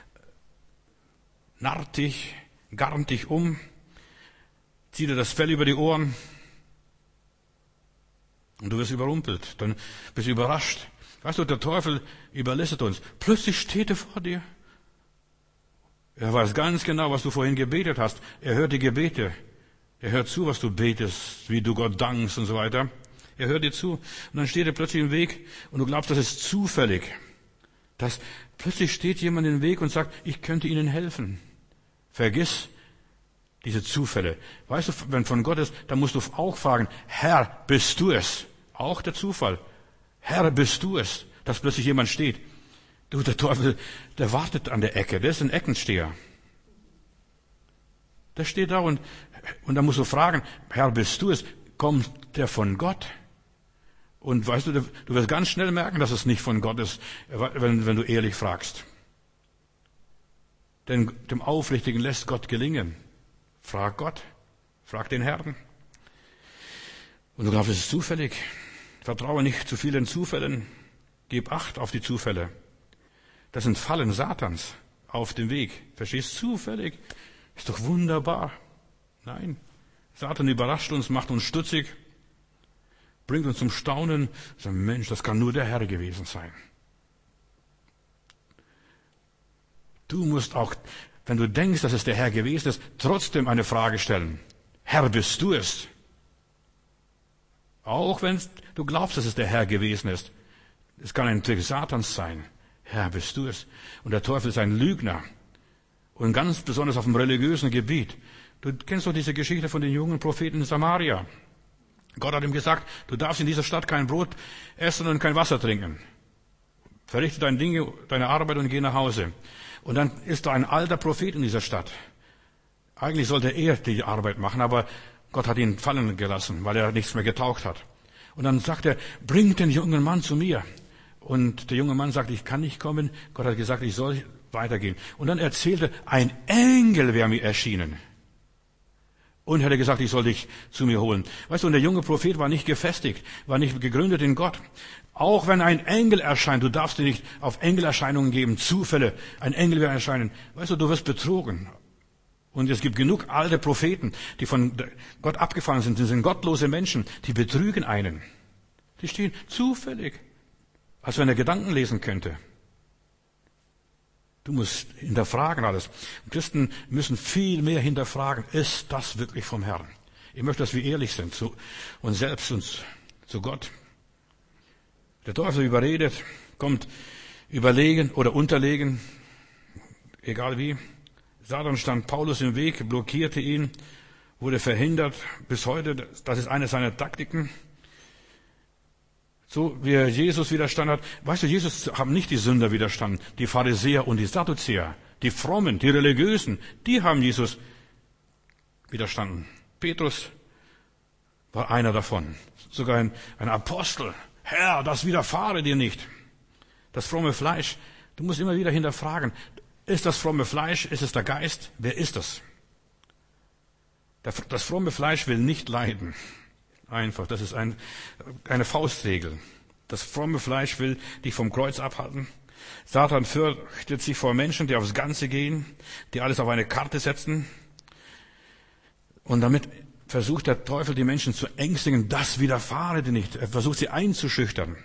narrt dich, garnt dich um, zieht dir das Fell über die Ohren und du wirst überrumpelt. Dann bist du überrascht. Weißt du, der Teufel überlistet uns. Plötzlich steht er vor dir. Er weiß ganz genau, was du vorhin gebetet hast. Er hört die Gebete. Er hört zu, was du betest, wie du Gott dankst und so weiter. Er hört dir zu. Und dann steht er plötzlich im Weg und du glaubst, das ist zufällig. Das, plötzlich steht jemand im Weg und sagt, ich könnte Ihnen helfen. Vergiss diese Zufälle. Weißt du, wenn von Gott ist, dann musst du auch fragen, Herr, bist du es? Auch der Zufall. Herr, bist du es? Dass plötzlich jemand steht. Du, der Teufel, der wartet an der Ecke. Der ist ein Eckensteher. Der steht da und, und dann musst du fragen, Herr, bist du es? Kommt der von Gott? Und weißt du, du wirst ganz schnell merken, dass es nicht von Gott ist, wenn, wenn du ehrlich fragst. Denn dem Aufrichtigen lässt Gott gelingen. Frag Gott. Frag den Herrn. Und du glaubst, es ist zufällig. Vertraue nicht zu vielen Zufällen. Gib Acht auf die Zufälle. Das sind Fallen Satans auf dem Weg. Verstehst du? Zufällig. Ist doch wunderbar. Nein. Satan überrascht uns, macht uns stutzig, bringt uns zum Staunen. Sagt, Mensch, das kann nur der Herr gewesen sein. Du musst auch, wenn du denkst, dass es der Herr gewesen ist, trotzdem eine Frage stellen. Herr, bist du es? Auch wenn du glaubst, dass es der Herr gewesen ist. Es kann ein Trick Satans sein. Herr, bist du es? Und der Teufel ist ein Lügner. Und ganz besonders auf dem religiösen Gebiet. Du kennst doch diese Geschichte von den jungen Propheten in Samaria. Gott hat ihm gesagt, du darfst in dieser Stadt kein Brot essen und kein Wasser trinken. Verrichte deine Dinge, deine Arbeit und geh nach Hause. Und dann ist da ein alter Prophet in dieser Stadt. Eigentlich sollte er die Arbeit machen, aber Gott hat ihn fallen gelassen, weil er nichts mehr getaugt hat. Und dann sagt er, bringt den jungen Mann zu mir. Und der junge Mann sagt, ich kann nicht kommen. Gott hat gesagt, ich soll weitergehen. Und dann erzählte, ein Engel wäre mir erschienen. Und hätte gesagt, ich soll dich zu mir holen. Weißt du, und der junge Prophet war nicht gefestigt, war nicht gegründet in Gott. Auch wenn ein Engel erscheint, du darfst dir nicht auf Engelerscheinungen geben, Zufälle, ein Engel wird erscheinen. Weißt du, du wirst betrogen. Und es gibt genug alte Propheten, die von Gott abgefallen sind. Das sind gottlose Menschen, die betrügen einen. Die stehen zufällig, als wenn er Gedanken lesen könnte. Du musst hinterfragen alles. Christen müssen viel mehr hinterfragen. Ist das wirklich vom Herrn? Ich möchte, dass wir ehrlich sind zu uns selbst und zu Gott. Der Teufel überredet, kommt überlegen oder unterlegen, egal wie. Satan stand Paulus im Weg, blockierte ihn, wurde verhindert. Bis heute, das ist eine seiner Taktiken. So wie er Jesus widerstanden hat. Weißt du, Jesus haben nicht die Sünder widerstanden, die Pharisäer und die Sadduzäer, die Frommen, die Religiösen, die haben Jesus widerstanden. Petrus war einer davon, sogar ein, ein Apostel. Herr, das widerfahre dir nicht. Das fromme Fleisch, du musst immer wieder hinterfragen, ist das fromme Fleisch, ist es der Geist? Wer ist das? Das fromme Fleisch will nicht leiden. Einfach, das ist ein, eine Faustregel. Das fromme Fleisch will dich vom Kreuz abhalten. Satan fürchtet sich vor Menschen, die aufs Ganze gehen, die alles auf eine Karte setzen. Und damit versucht der Teufel, die Menschen zu ängstigen, das widerfahre dir nicht. Er versucht, sie einzuschüchtern.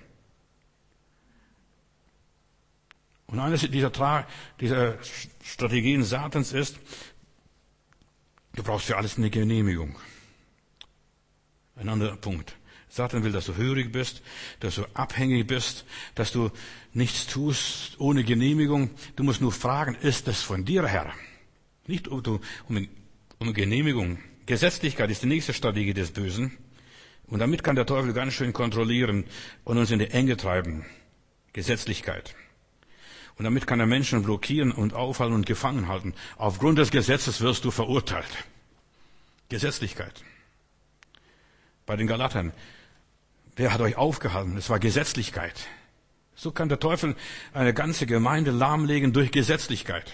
Und eine dieser, Tra- dieser Strategien Satans ist, du brauchst für alles eine Genehmigung. Ein anderer Punkt. Satan will, dass du hörig bist, dass du abhängig bist, dass du nichts tust ohne Genehmigung. Du musst nur fragen, ist das von dir, Herr? Nicht um, um, um Genehmigung. Gesetzlichkeit ist die nächste Strategie des Bösen. Und damit kann der Teufel ganz schön kontrollieren und uns in die Enge treiben. Gesetzlichkeit. Und damit kann er Menschen blockieren und aufhalten und gefangen halten. Aufgrund des Gesetzes wirst du verurteilt. Gesetzlichkeit. Bei den Galatern. Wer hat euch aufgehalten? Es war Gesetzlichkeit. So kann der Teufel eine ganze Gemeinde lahmlegen durch Gesetzlichkeit.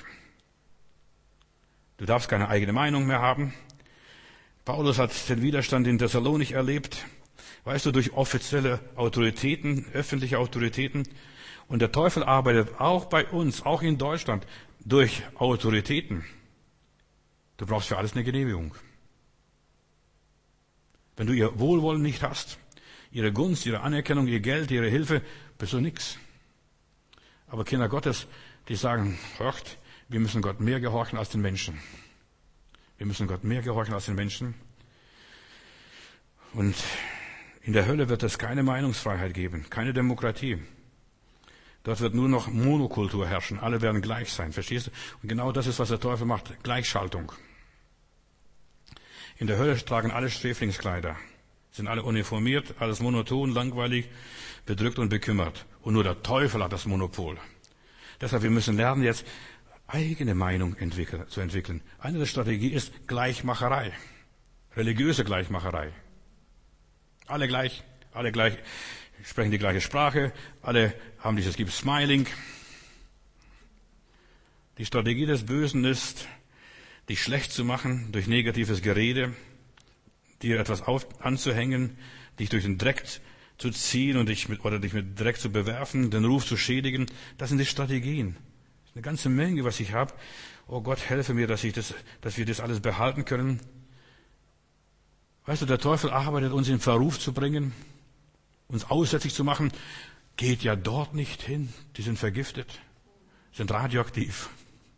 Du darfst keine eigene Meinung mehr haben. Paulus hat den Widerstand in Thessalonich erlebt. Weißt du, durch offizielle Autoritäten, öffentliche Autoritäten. Und der Teufel arbeitet auch bei uns, auch in Deutschland, durch Autoritäten. Du brauchst für alles eine Genehmigung. Wenn du ihr Wohlwollen nicht hast, ihre Gunst, ihre Anerkennung, ihr Geld, ihre Hilfe, bist du nix. Aber Kinder Gottes, die sagen, hört, wir müssen Gott mehr gehorchen als den Menschen. Wir müssen Gott mehr gehorchen als den Menschen. Und in der Hölle wird es keine Meinungsfreiheit geben, keine Demokratie. Dort wird nur noch Monokultur herrschen. Alle werden gleich sein. Verstehst du? Und genau das ist, was der Teufel macht. Gleichschaltung. In der Hölle tragen alle Sträflingskleider. Sind alle uniformiert, alles monoton, langweilig, bedrückt und bekümmert. Und nur der Teufel hat das Monopol. Deshalb, wir müssen lernen, jetzt eigene Meinung entwickeln, zu entwickeln. Eine der Strategien ist Gleichmacherei. Religiöse Gleichmacherei. Alle gleich, alle gleich, sprechen die gleiche Sprache, alle haben dieses, gibt Smiling. Die Strategie des Bösen ist, dich schlecht zu machen durch negatives Gerede, dir etwas auf, anzuhängen, dich durch den Dreck zu ziehen und dich mit, oder dich mit Dreck zu bewerfen, den Ruf zu schädigen. Das sind die Strategien. Das ist eine ganze Menge, was ich habe. Oh Gott, helfe mir, dass ich das, dass wir das alles behalten können. Weißt du, der Teufel arbeitet, uns in Verruf zu bringen, uns aussätzlich zu machen. Geht ja dort nicht hin. Die sind vergiftet, sind radioaktiv.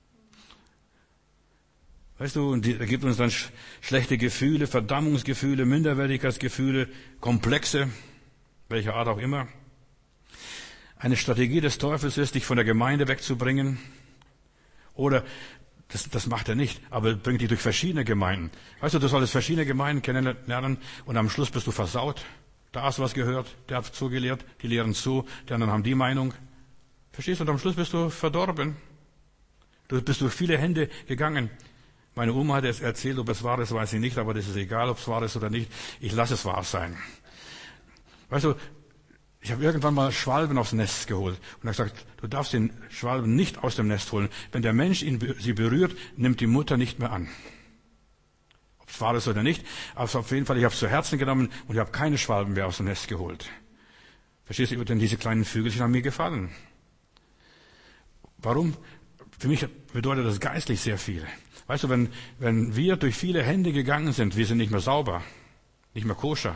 Weißt du, und er gibt uns dann sch- schlechte Gefühle, Verdammungsgefühle, Minderwertigkeitsgefühle, Komplexe, welcher Art auch immer. Eine Strategie des Teufels ist, dich von der Gemeinde wegzubringen. Oder, das, das macht er nicht, aber er bringt dich durch verschiedene Gemeinden. Weißt du, du solltest verschiedene Gemeinden kennenlernen und am Schluss bist du versaut. Da hast du was gehört, der hat so gelehrt, die lehren so, die anderen haben die Meinung. Verstehst du, und am Schluss bist du verdorben. Du bist durch viele Hände gegangen. Meine Oma hat es erzählt, ob es wahr ist, weiß ich nicht, aber das ist egal, ob es wahr ist oder nicht. Ich lasse es wahr sein. Weißt du, ich habe irgendwann mal Schwalben aufs Nest geholt und habe gesagt, du darfst den Schwalben nicht aus dem Nest holen. Wenn der Mensch ihn, sie berührt, nimmt die Mutter nicht mehr an. Ob es wahr ist oder nicht, aber auf jeden Fall, ich habe es zu Herzen genommen und ich habe keine Schwalben mehr aus dem Nest geholt. Verstehst du, denn diese kleinen Vögelchen haben mir gefallen. Warum? Für mich bedeutet das geistlich sehr viel. Weißt du, wenn, wenn wir durch viele Hände gegangen sind, wir sind nicht mehr sauber, nicht mehr koscher,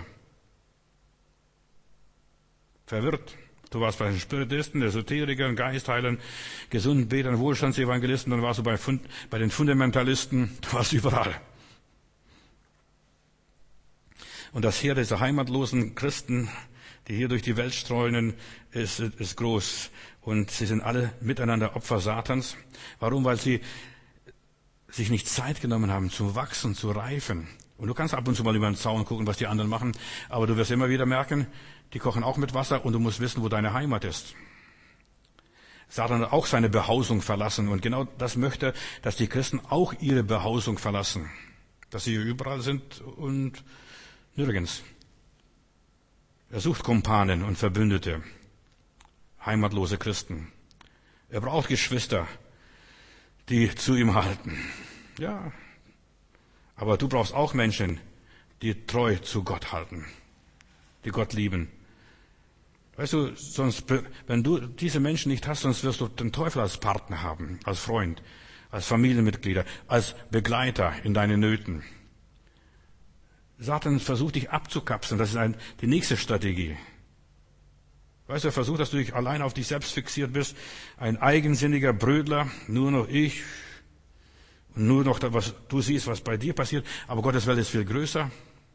verwirrt. Du warst bei den Spiritisten, Esoterikern, Geistheilern, gesunden Betern, Wohlstandsevangelisten, dann warst du bei, Fund, bei den Fundamentalisten, du warst überall. Und das Heer dieser heimatlosen Christen, die hier durch die Welt streunen, ist, ist groß. Und sie sind alle miteinander Opfer Satans. Warum? Weil sie sich nicht Zeit genommen haben, zu wachsen, zu reifen. Und du kannst ab und zu mal über den Zaun gucken, was die anderen machen, aber du wirst immer wieder merken, die kochen auch mit Wasser und du musst wissen, wo deine Heimat ist. Satan hat auch seine Behausung verlassen und genau das möchte, dass die Christen auch ihre Behausung verlassen. Dass sie überall sind und nirgends. Er sucht Kumpanen und Verbündete, heimatlose Christen. Er braucht Geschwister, die zu ihm halten. Ja, aber du brauchst auch Menschen, die treu zu Gott halten, die Gott lieben. Weißt du, sonst, wenn du diese Menschen nicht hast, sonst wirst du den Teufel als Partner haben, als Freund, als Familienmitglieder, als Begleiter in deinen Nöten. Satan versucht dich abzukapseln, das ist ein, die nächste Strategie. Weißt du, er versucht, dass du dich allein auf dich selbst fixiert bist, ein eigensinniger Brödler, nur noch ich, und nur noch das, was du siehst, was bei dir passiert, aber Gottes Welt ist viel größer.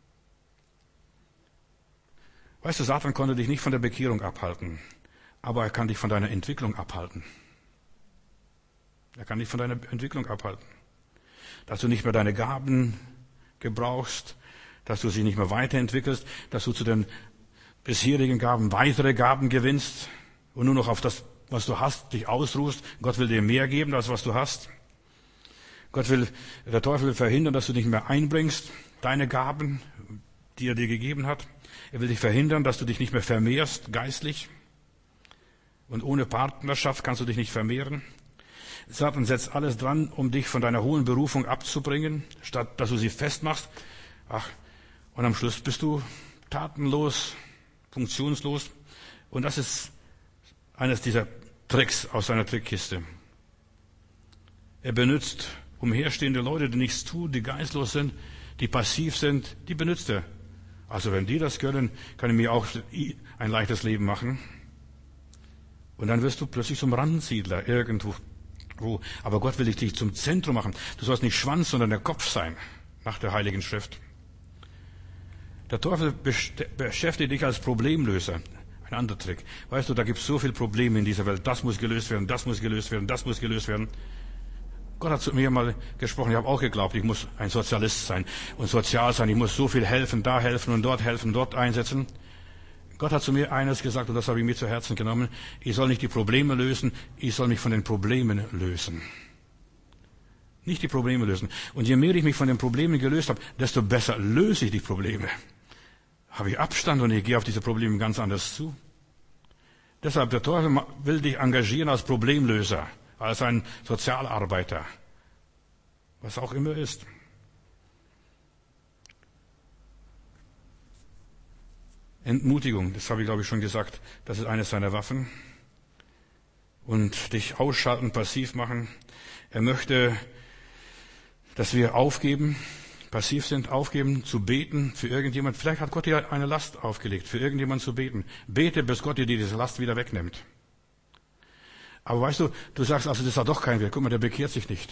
Weißt du, Satan konnte dich nicht von der Bekehrung abhalten, aber er kann dich von deiner Entwicklung abhalten. Er kann dich von deiner Entwicklung abhalten. Dass du nicht mehr deine Gaben gebrauchst, dass du sie nicht mehr weiterentwickelst, dass du zu den bisherigen Gaben weitere Gaben gewinnst und nur noch auf das, was du hast, dich ausruhst. Gott will dir mehr geben, als was du hast. Gott will, der Teufel will verhindern, dass du nicht mehr einbringst, deine Gaben, die er dir gegeben hat. Er will dich verhindern, dass du dich nicht mehr vermehrst, geistlich. Und ohne Partnerschaft kannst du dich nicht vermehren. Satan setzt alles dran, um dich von deiner hohen Berufung abzubringen, statt dass du sie festmachst. Ach, und am Schluss bist du tatenlos, funktionslos. Und das ist eines dieser Tricks aus seiner Trickkiste. Er benutzt umherstehende Leute, die nichts tun, die geistlos sind, die passiv sind, die benutzt er. Also wenn die das können, kann ich mir auch ein leichtes Leben machen. Und dann wirst du plötzlich zum Randsiedler irgendwo. Aber Gott will dich zum Zentrum machen. Du sollst nicht Schwanz, sondern der Kopf sein, nach der Heiligen Schrift. Der Teufel beschäftigt dich als Problemlöser. Ein anderer Trick. Weißt du, da gibt es so viele Probleme in dieser Welt. Das muss gelöst werden, das muss gelöst werden, das muss gelöst werden. Gott hat zu mir mal gesprochen, ich habe auch geglaubt, ich muss ein Sozialist sein und sozial sein. Ich muss so viel helfen, da helfen und dort helfen, dort einsetzen. Gott hat zu mir eines gesagt, und das habe ich mir zu Herzen genommen. Ich soll nicht die Probleme lösen, ich soll mich von den Problemen lösen. Nicht die Probleme lösen. Und je mehr ich mich von den Problemen gelöst habe, desto besser löse ich die Probleme. Habe ich Abstand und ich gehe auf diese Probleme ganz anders zu. Deshalb, der Teufel will dich engagieren als Problemlöser, als ein Sozialarbeiter, was auch immer ist. Entmutigung, das habe ich glaube ich schon gesagt, das ist eines seiner Waffen. Und dich ausschalten, passiv machen. Er möchte, dass wir aufgeben, passiv sind, aufgeben, zu beten für irgendjemand. Vielleicht hat Gott dir eine Last aufgelegt, für irgendjemand zu beten. Bete, bis Gott dir diese Last wieder wegnimmt. Aber weißt du, du sagst, also das hat doch keinen Wert. Guck mal, der bekehrt sich nicht.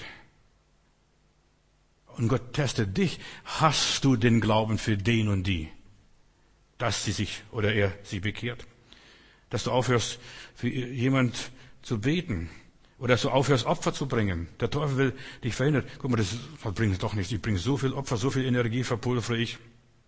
Und Gott testet dich. Hast du den Glauben für den und die? Dass sie sich oder er sie bekehrt. Dass du aufhörst, für jemand zu beten. Oder dass du aufhörst, Opfer zu bringen. Der Teufel will dich verhindern. Guck mal, das bringt doch nichts. Ich bringe so viel Opfer, so viel Energie, verpulvere ich.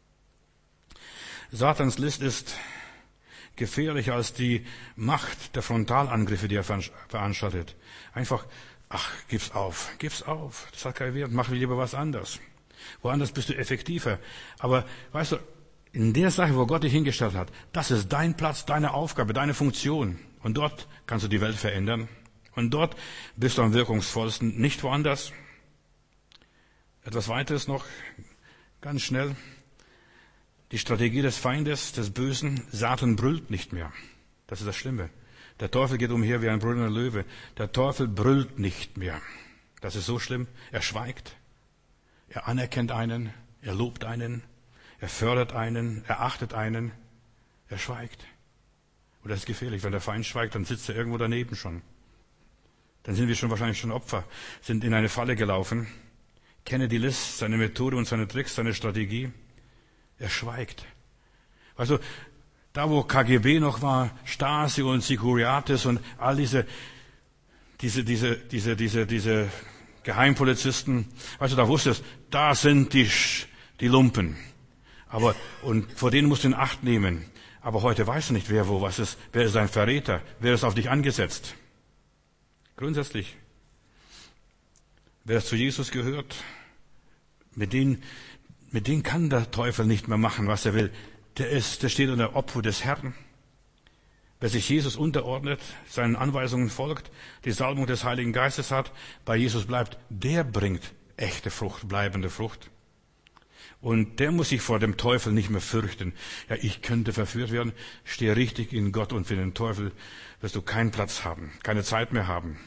Satans List ist gefährlicher als die Macht der Frontalangriffe, die er veranstaltet. Einfach, ach, gib's auf, gib's auf. Das hat keinen Wert. Mach lieber was anderes. Woanders bist du effektiver. Aber, weißt du, in der Sache, wo Gott dich hingestellt hat, das ist dein Platz, deine Aufgabe, deine Funktion. Und dort kannst du die Welt verändern. Und dort bist du am wirkungsvollsten, nicht woanders. Etwas weiteres noch, ganz schnell. Die Strategie des Feindes, des Bösen, Satan brüllt nicht mehr. Das ist das Schlimme. Der Teufel geht umher wie ein brüllender Löwe. Der Teufel brüllt nicht mehr. Das ist so schlimm. Er schweigt. Er anerkennt einen. Er lobt einen. Er fördert einen. Er achtet einen. Er schweigt. Und das ist gefährlich. Wenn der Feind schweigt, dann sitzt er irgendwo daneben schon. Dann sind wir schon wahrscheinlich schon Opfer, sind in eine Falle gelaufen. Kenne die List, seine Methode und seine Tricks, seine Strategie. Er schweigt. Also, da wo K G B noch war, Stasi und Securiatis und all diese, diese, diese, diese, diese, diese Geheimpolizisten, weißt du, da wusstest, da sind die, die Lumpen. Aber, und vor denen musst du in Acht nehmen. Aber heute weißt du nicht, wer wo was ist. Wer ist ein Verräter? Wer ist auf dich angesetzt? Grundsätzlich. Wer zu Jesus gehört, mit denen, mit denen kann der Teufel nicht mehr machen, was er will. Der ist, der steht unter Obhut des Herrn. Wer sich Jesus unterordnet, seinen Anweisungen folgt, die Salbung des Heiligen Geistes hat, bei Jesus bleibt, der bringt echte Frucht, bleibende Frucht. Und der muss sich vor dem Teufel nicht mehr fürchten. Ja, ich könnte verführt werden. Stehe richtig in Gott und für den Teufel wirst du keinen Platz haben, keine Zeit mehr haben.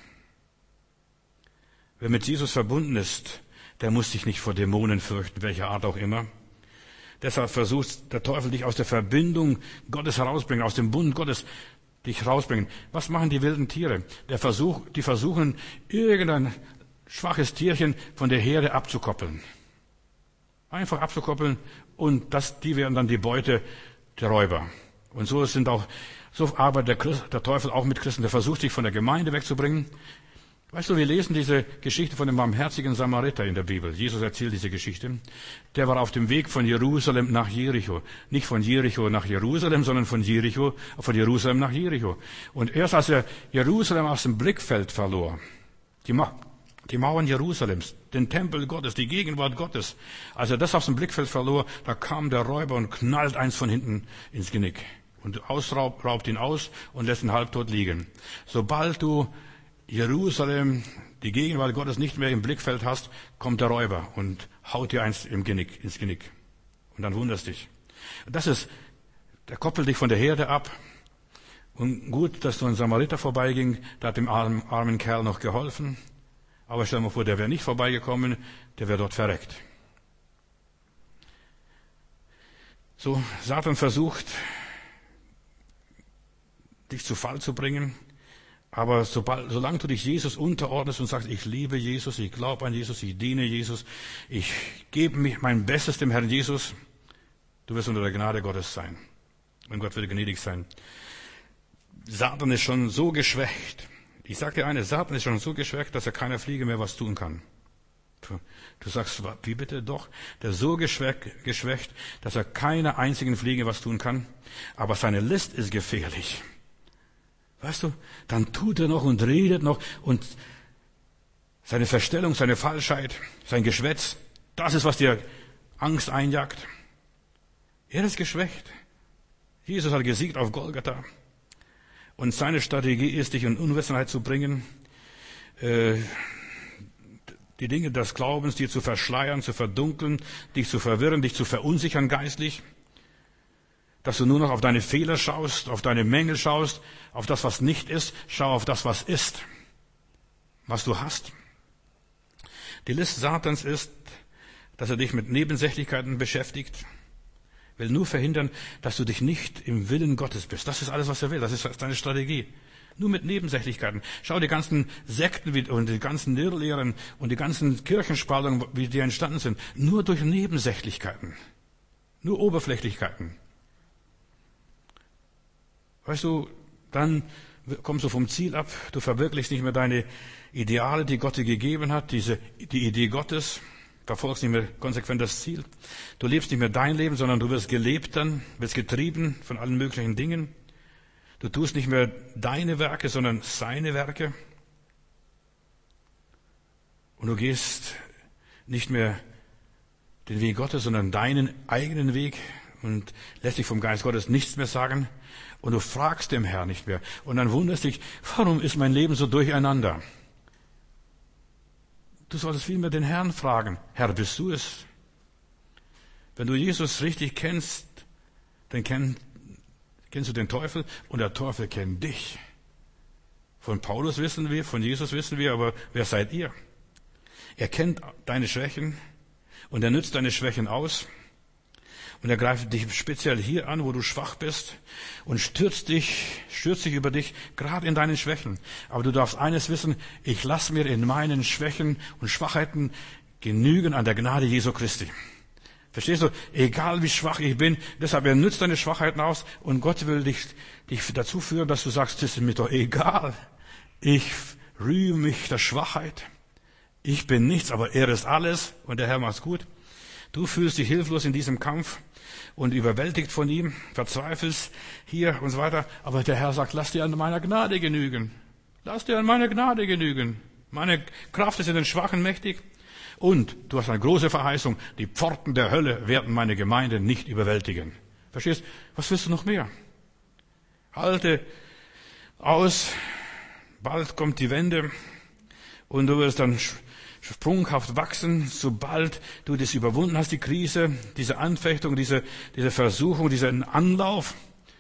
Wer mit Jesus verbunden ist, der muss sich nicht vor Dämonen fürchten, welcher Art auch immer. Deshalb versucht der Teufel, dich aus der Verbindung Gottes herausbringen, aus dem Bund Gottes dich herausbringen. Was machen die wilden Tiere? Der Versuch, die versuchen, irgendein schwaches Tierchen von der Herde abzukoppeln. Einfach abzukoppeln und das, die werden dann die Beute der Räuber. Und so sind auch, so arbeitet der, Christ, der Teufel auch mit Christen. Der versucht, dich von der Gemeinde wegzubringen. Weißt du, wir lesen diese Geschichte von dem barmherzigen Samariter in der Bibel. Jesus erzählt diese Geschichte. Der war auf dem Weg von Jerusalem nach Jericho. Nicht von Jericho nach Jerusalem, sondern von Jericho, von Jerusalem nach Jericho. Und erst als er Jerusalem aus dem Blickfeld verlor, die, Ma- die Mauern Jerusalems, den Tempel Gottes, die Gegenwart Gottes, als er das aus dem Blickfeld verlor, da kam der Räuber und knallt eins von hinten ins Genick. Und ausraubt, raubt ihn aus und lässt ihn halbtot liegen. Sobald du Jerusalem, die Gegenwart Gottes nicht mehr im Blickfeld hast, kommt der Räuber und haut dir eins im Genick, ins Genick. Und dann wunderst dich. Das ist, der koppelt dich von der Herde ab. Und gut, dass so ein Samariter vorbeiging, der hat dem armen, armen Kerl noch geholfen. Aber stell dir mal vor, der wäre nicht vorbeigekommen, der wäre dort verreckt. So, Satan versucht, dich zu Fall zu bringen. Aber sobald, solange du dich Jesus unterordnest und sagst, ich liebe Jesus, ich glaube an Jesus, ich diene Jesus, ich gebe mich mein Bestes dem Herrn Jesus, du wirst unter der Gnade Gottes sein. Und Gott wird gnädig sein. Satan ist schon so geschwächt. Ich sage dir eine, Satan ist schon so geschwächt, dass er keiner Fliege mehr was tun kann. Du, du sagst, wie bitte? Doch, der ist so geschwächt, geschwächt, dass er keiner einzigen Fliege was tun kann. Aber seine List ist gefährlich. Weißt du, dann tut er noch und redet noch und seine Verstellung, seine Falschheit, sein Geschwätz, das ist, was dir Angst einjagt. Er ist geschwächt. Jesus hat gesiegt auf Golgatha. Und seine Strategie ist, dich in Unwissenheit zu bringen, äh, die Dinge des Glaubens dir zu verschleiern, zu verdunkeln, dich zu verwirren, dich zu verunsichern geistlich, dass du nur noch auf deine Fehler schaust, auf deine Mängel schaust, auf das, was nicht ist, schau auf das, was ist, was du hast. Die List Satans ist, dass er dich mit Nebensächlichkeiten beschäftigt, will nur verhindern, dass du dich nicht im Willen Gottes bist. Das ist alles, was er will. Das ist deine Strategie. Nur mit Nebensächlichkeiten. Schau die ganzen Sekten und die ganzen Irrlehren und die ganzen Kirchenspaltungen, wie die entstanden sind. Nur durch Nebensächlichkeiten. Nur Oberflächlichkeiten. Weißt du, dann kommst du vom Ziel ab. Du verwirklichst nicht mehr deine Ideale, die Gott dir gegeben hat, diese, die Idee Gottes. Verfolgst nicht mehr konsequent das Ziel. Du lebst nicht mehr dein Leben, sondern du wirst gelebt dann, wirst getrieben von allen möglichen Dingen. Du tust nicht mehr deine Werke, sondern seine Werke. Und du gehst nicht mehr den Weg Gottes, sondern deinen eigenen Weg und lässt dich vom Geist Gottes nichts mehr sagen. Und du fragst dem Herrn nicht mehr. Und dann wunderst dich, warum ist mein Leben so durcheinander? Du solltest vielmehr den Herrn fragen. Herr, bist du es? Wenn du Jesus richtig kennst, dann kenn, kennst du den Teufel und der Teufel kennt dich. Von Paulus wissen wir, von Jesus wissen wir, aber wer seid ihr? Er kennt deine Schwächen und er nützt deine Schwächen aus. Und er greift dich speziell hier an, wo du schwach bist und stürzt dich, stürzt dich über dich, gerade in deinen Schwächen. Aber du darfst eines wissen, ich lasse mir in meinen Schwächen und Schwachheiten genügen an der Gnade Jesu Christi. Verstehst du? Egal wie schwach ich bin, deshalb er nützt deine Schwachheiten aus und Gott will dich, dich dazu führen, dass du sagst, das ist mir doch egal. Ich rühme mich der Schwachheit. Ich bin nichts, aber er ist alles und der Herr macht's gut. Du fühlst dich hilflos in diesem Kampf und überwältigt von ihm, verzweifelst hier und so weiter. Aber der Herr sagt, lass dir an meiner Gnade genügen. Lass dir an meiner Gnade genügen. Meine Kraft ist in den Schwachen mächtig. Und du hast eine große Verheißung. Die Pforten der Hölle werden meine Gemeinde nicht überwältigen. Verstehst? Was willst du noch mehr? Halte aus. Bald kommt die Wende. Und du wirst dann sprunghaft wachsen, sobald du das überwunden hast, die Krise, diese Anfechtung, diese, diese Versuchung, diesen Anlauf.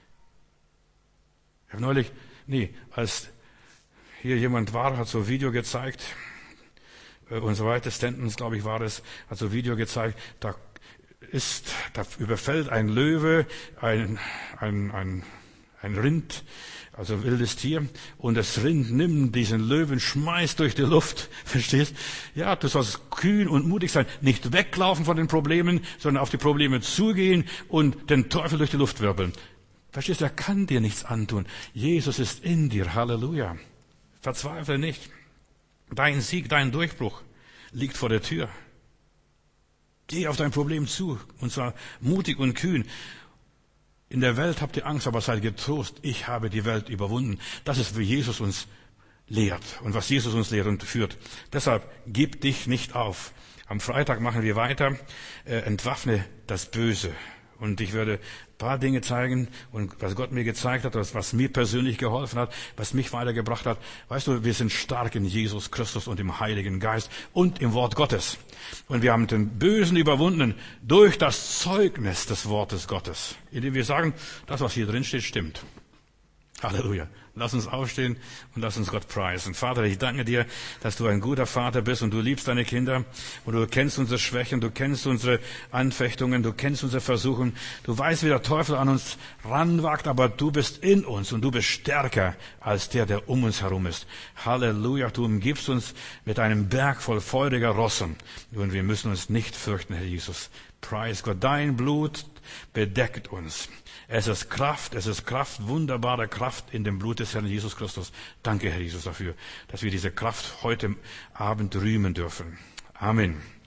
Ich habe neulich, nee, als hier jemand war, hat so ein Video gezeigt, äh, und so weiter, Stantons, glaube ich, war es, hat so ein Video gezeigt, da ist, da überfällt ein Löwe, ein, ein, ein, ein Rind, also ein wildes Tier, und das Rind nimmt diesen Löwen, schmeißt durch die Luft, verstehst? Ja, du sollst kühn und mutig sein, nicht weglaufen von den Problemen, sondern auf die Probleme zugehen und den Teufel durch die Luft wirbeln. Verstehst du, er kann dir nichts antun. Jesus ist in dir, Halleluja. Verzweifle nicht. Dein Sieg, dein Durchbruch liegt vor der Tür. Geh auf dein Problem zu, und zwar mutig und kühn. In der Welt habt ihr Angst, aber seid getrost. Ich habe die Welt überwunden. Das ist, wie Jesus uns lehrt und was Jesus uns lehrt und führt. Deshalb gib dich nicht auf. Am Freitag machen wir weiter. Äh, entwaffne das Böse. Und ich werde ein paar Dinge zeigen und was Gott mir gezeigt hat, was, was mir persönlich geholfen hat, was mich weitergebracht hat. Weißt du, wir sind stark in Jesus Christus und im Heiligen Geist und im Wort Gottes. Und wir haben den Bösen überwunden durch das Zeugnis des Wortes Gottes. Indem wir sagen, das, was hier drin steht, stimmt. Halleluja. Lass uns aufstehen und lass uns Gott preisen. Vater, ich danke dir, dass du ein guter Vater bist und du liebst deine Kinder und du kennst unsere Schwächen, du kennst unsere Anfechtungen, du kennst unsere Versuchungen. Du weißt, wie der Teufel an uns ranwagt, aber du bist in uns und du bist stärker als der, der um uns herum ist. Halleluja. Du umgibst uns mit einem Berg voll feuriger Rossen und wir müssen uns nicht fürchten, Herr Jesus. Preis Gott, dein Blut bedeckt uns. Es ist Kraft, es ist Kraft, wunderbare Kraft in dem Blut des Herrn Jesus Christus. Danke, Herr Jesus, dafür, dass wir diese Kraft heute Abend rühmen dürfen. Amen.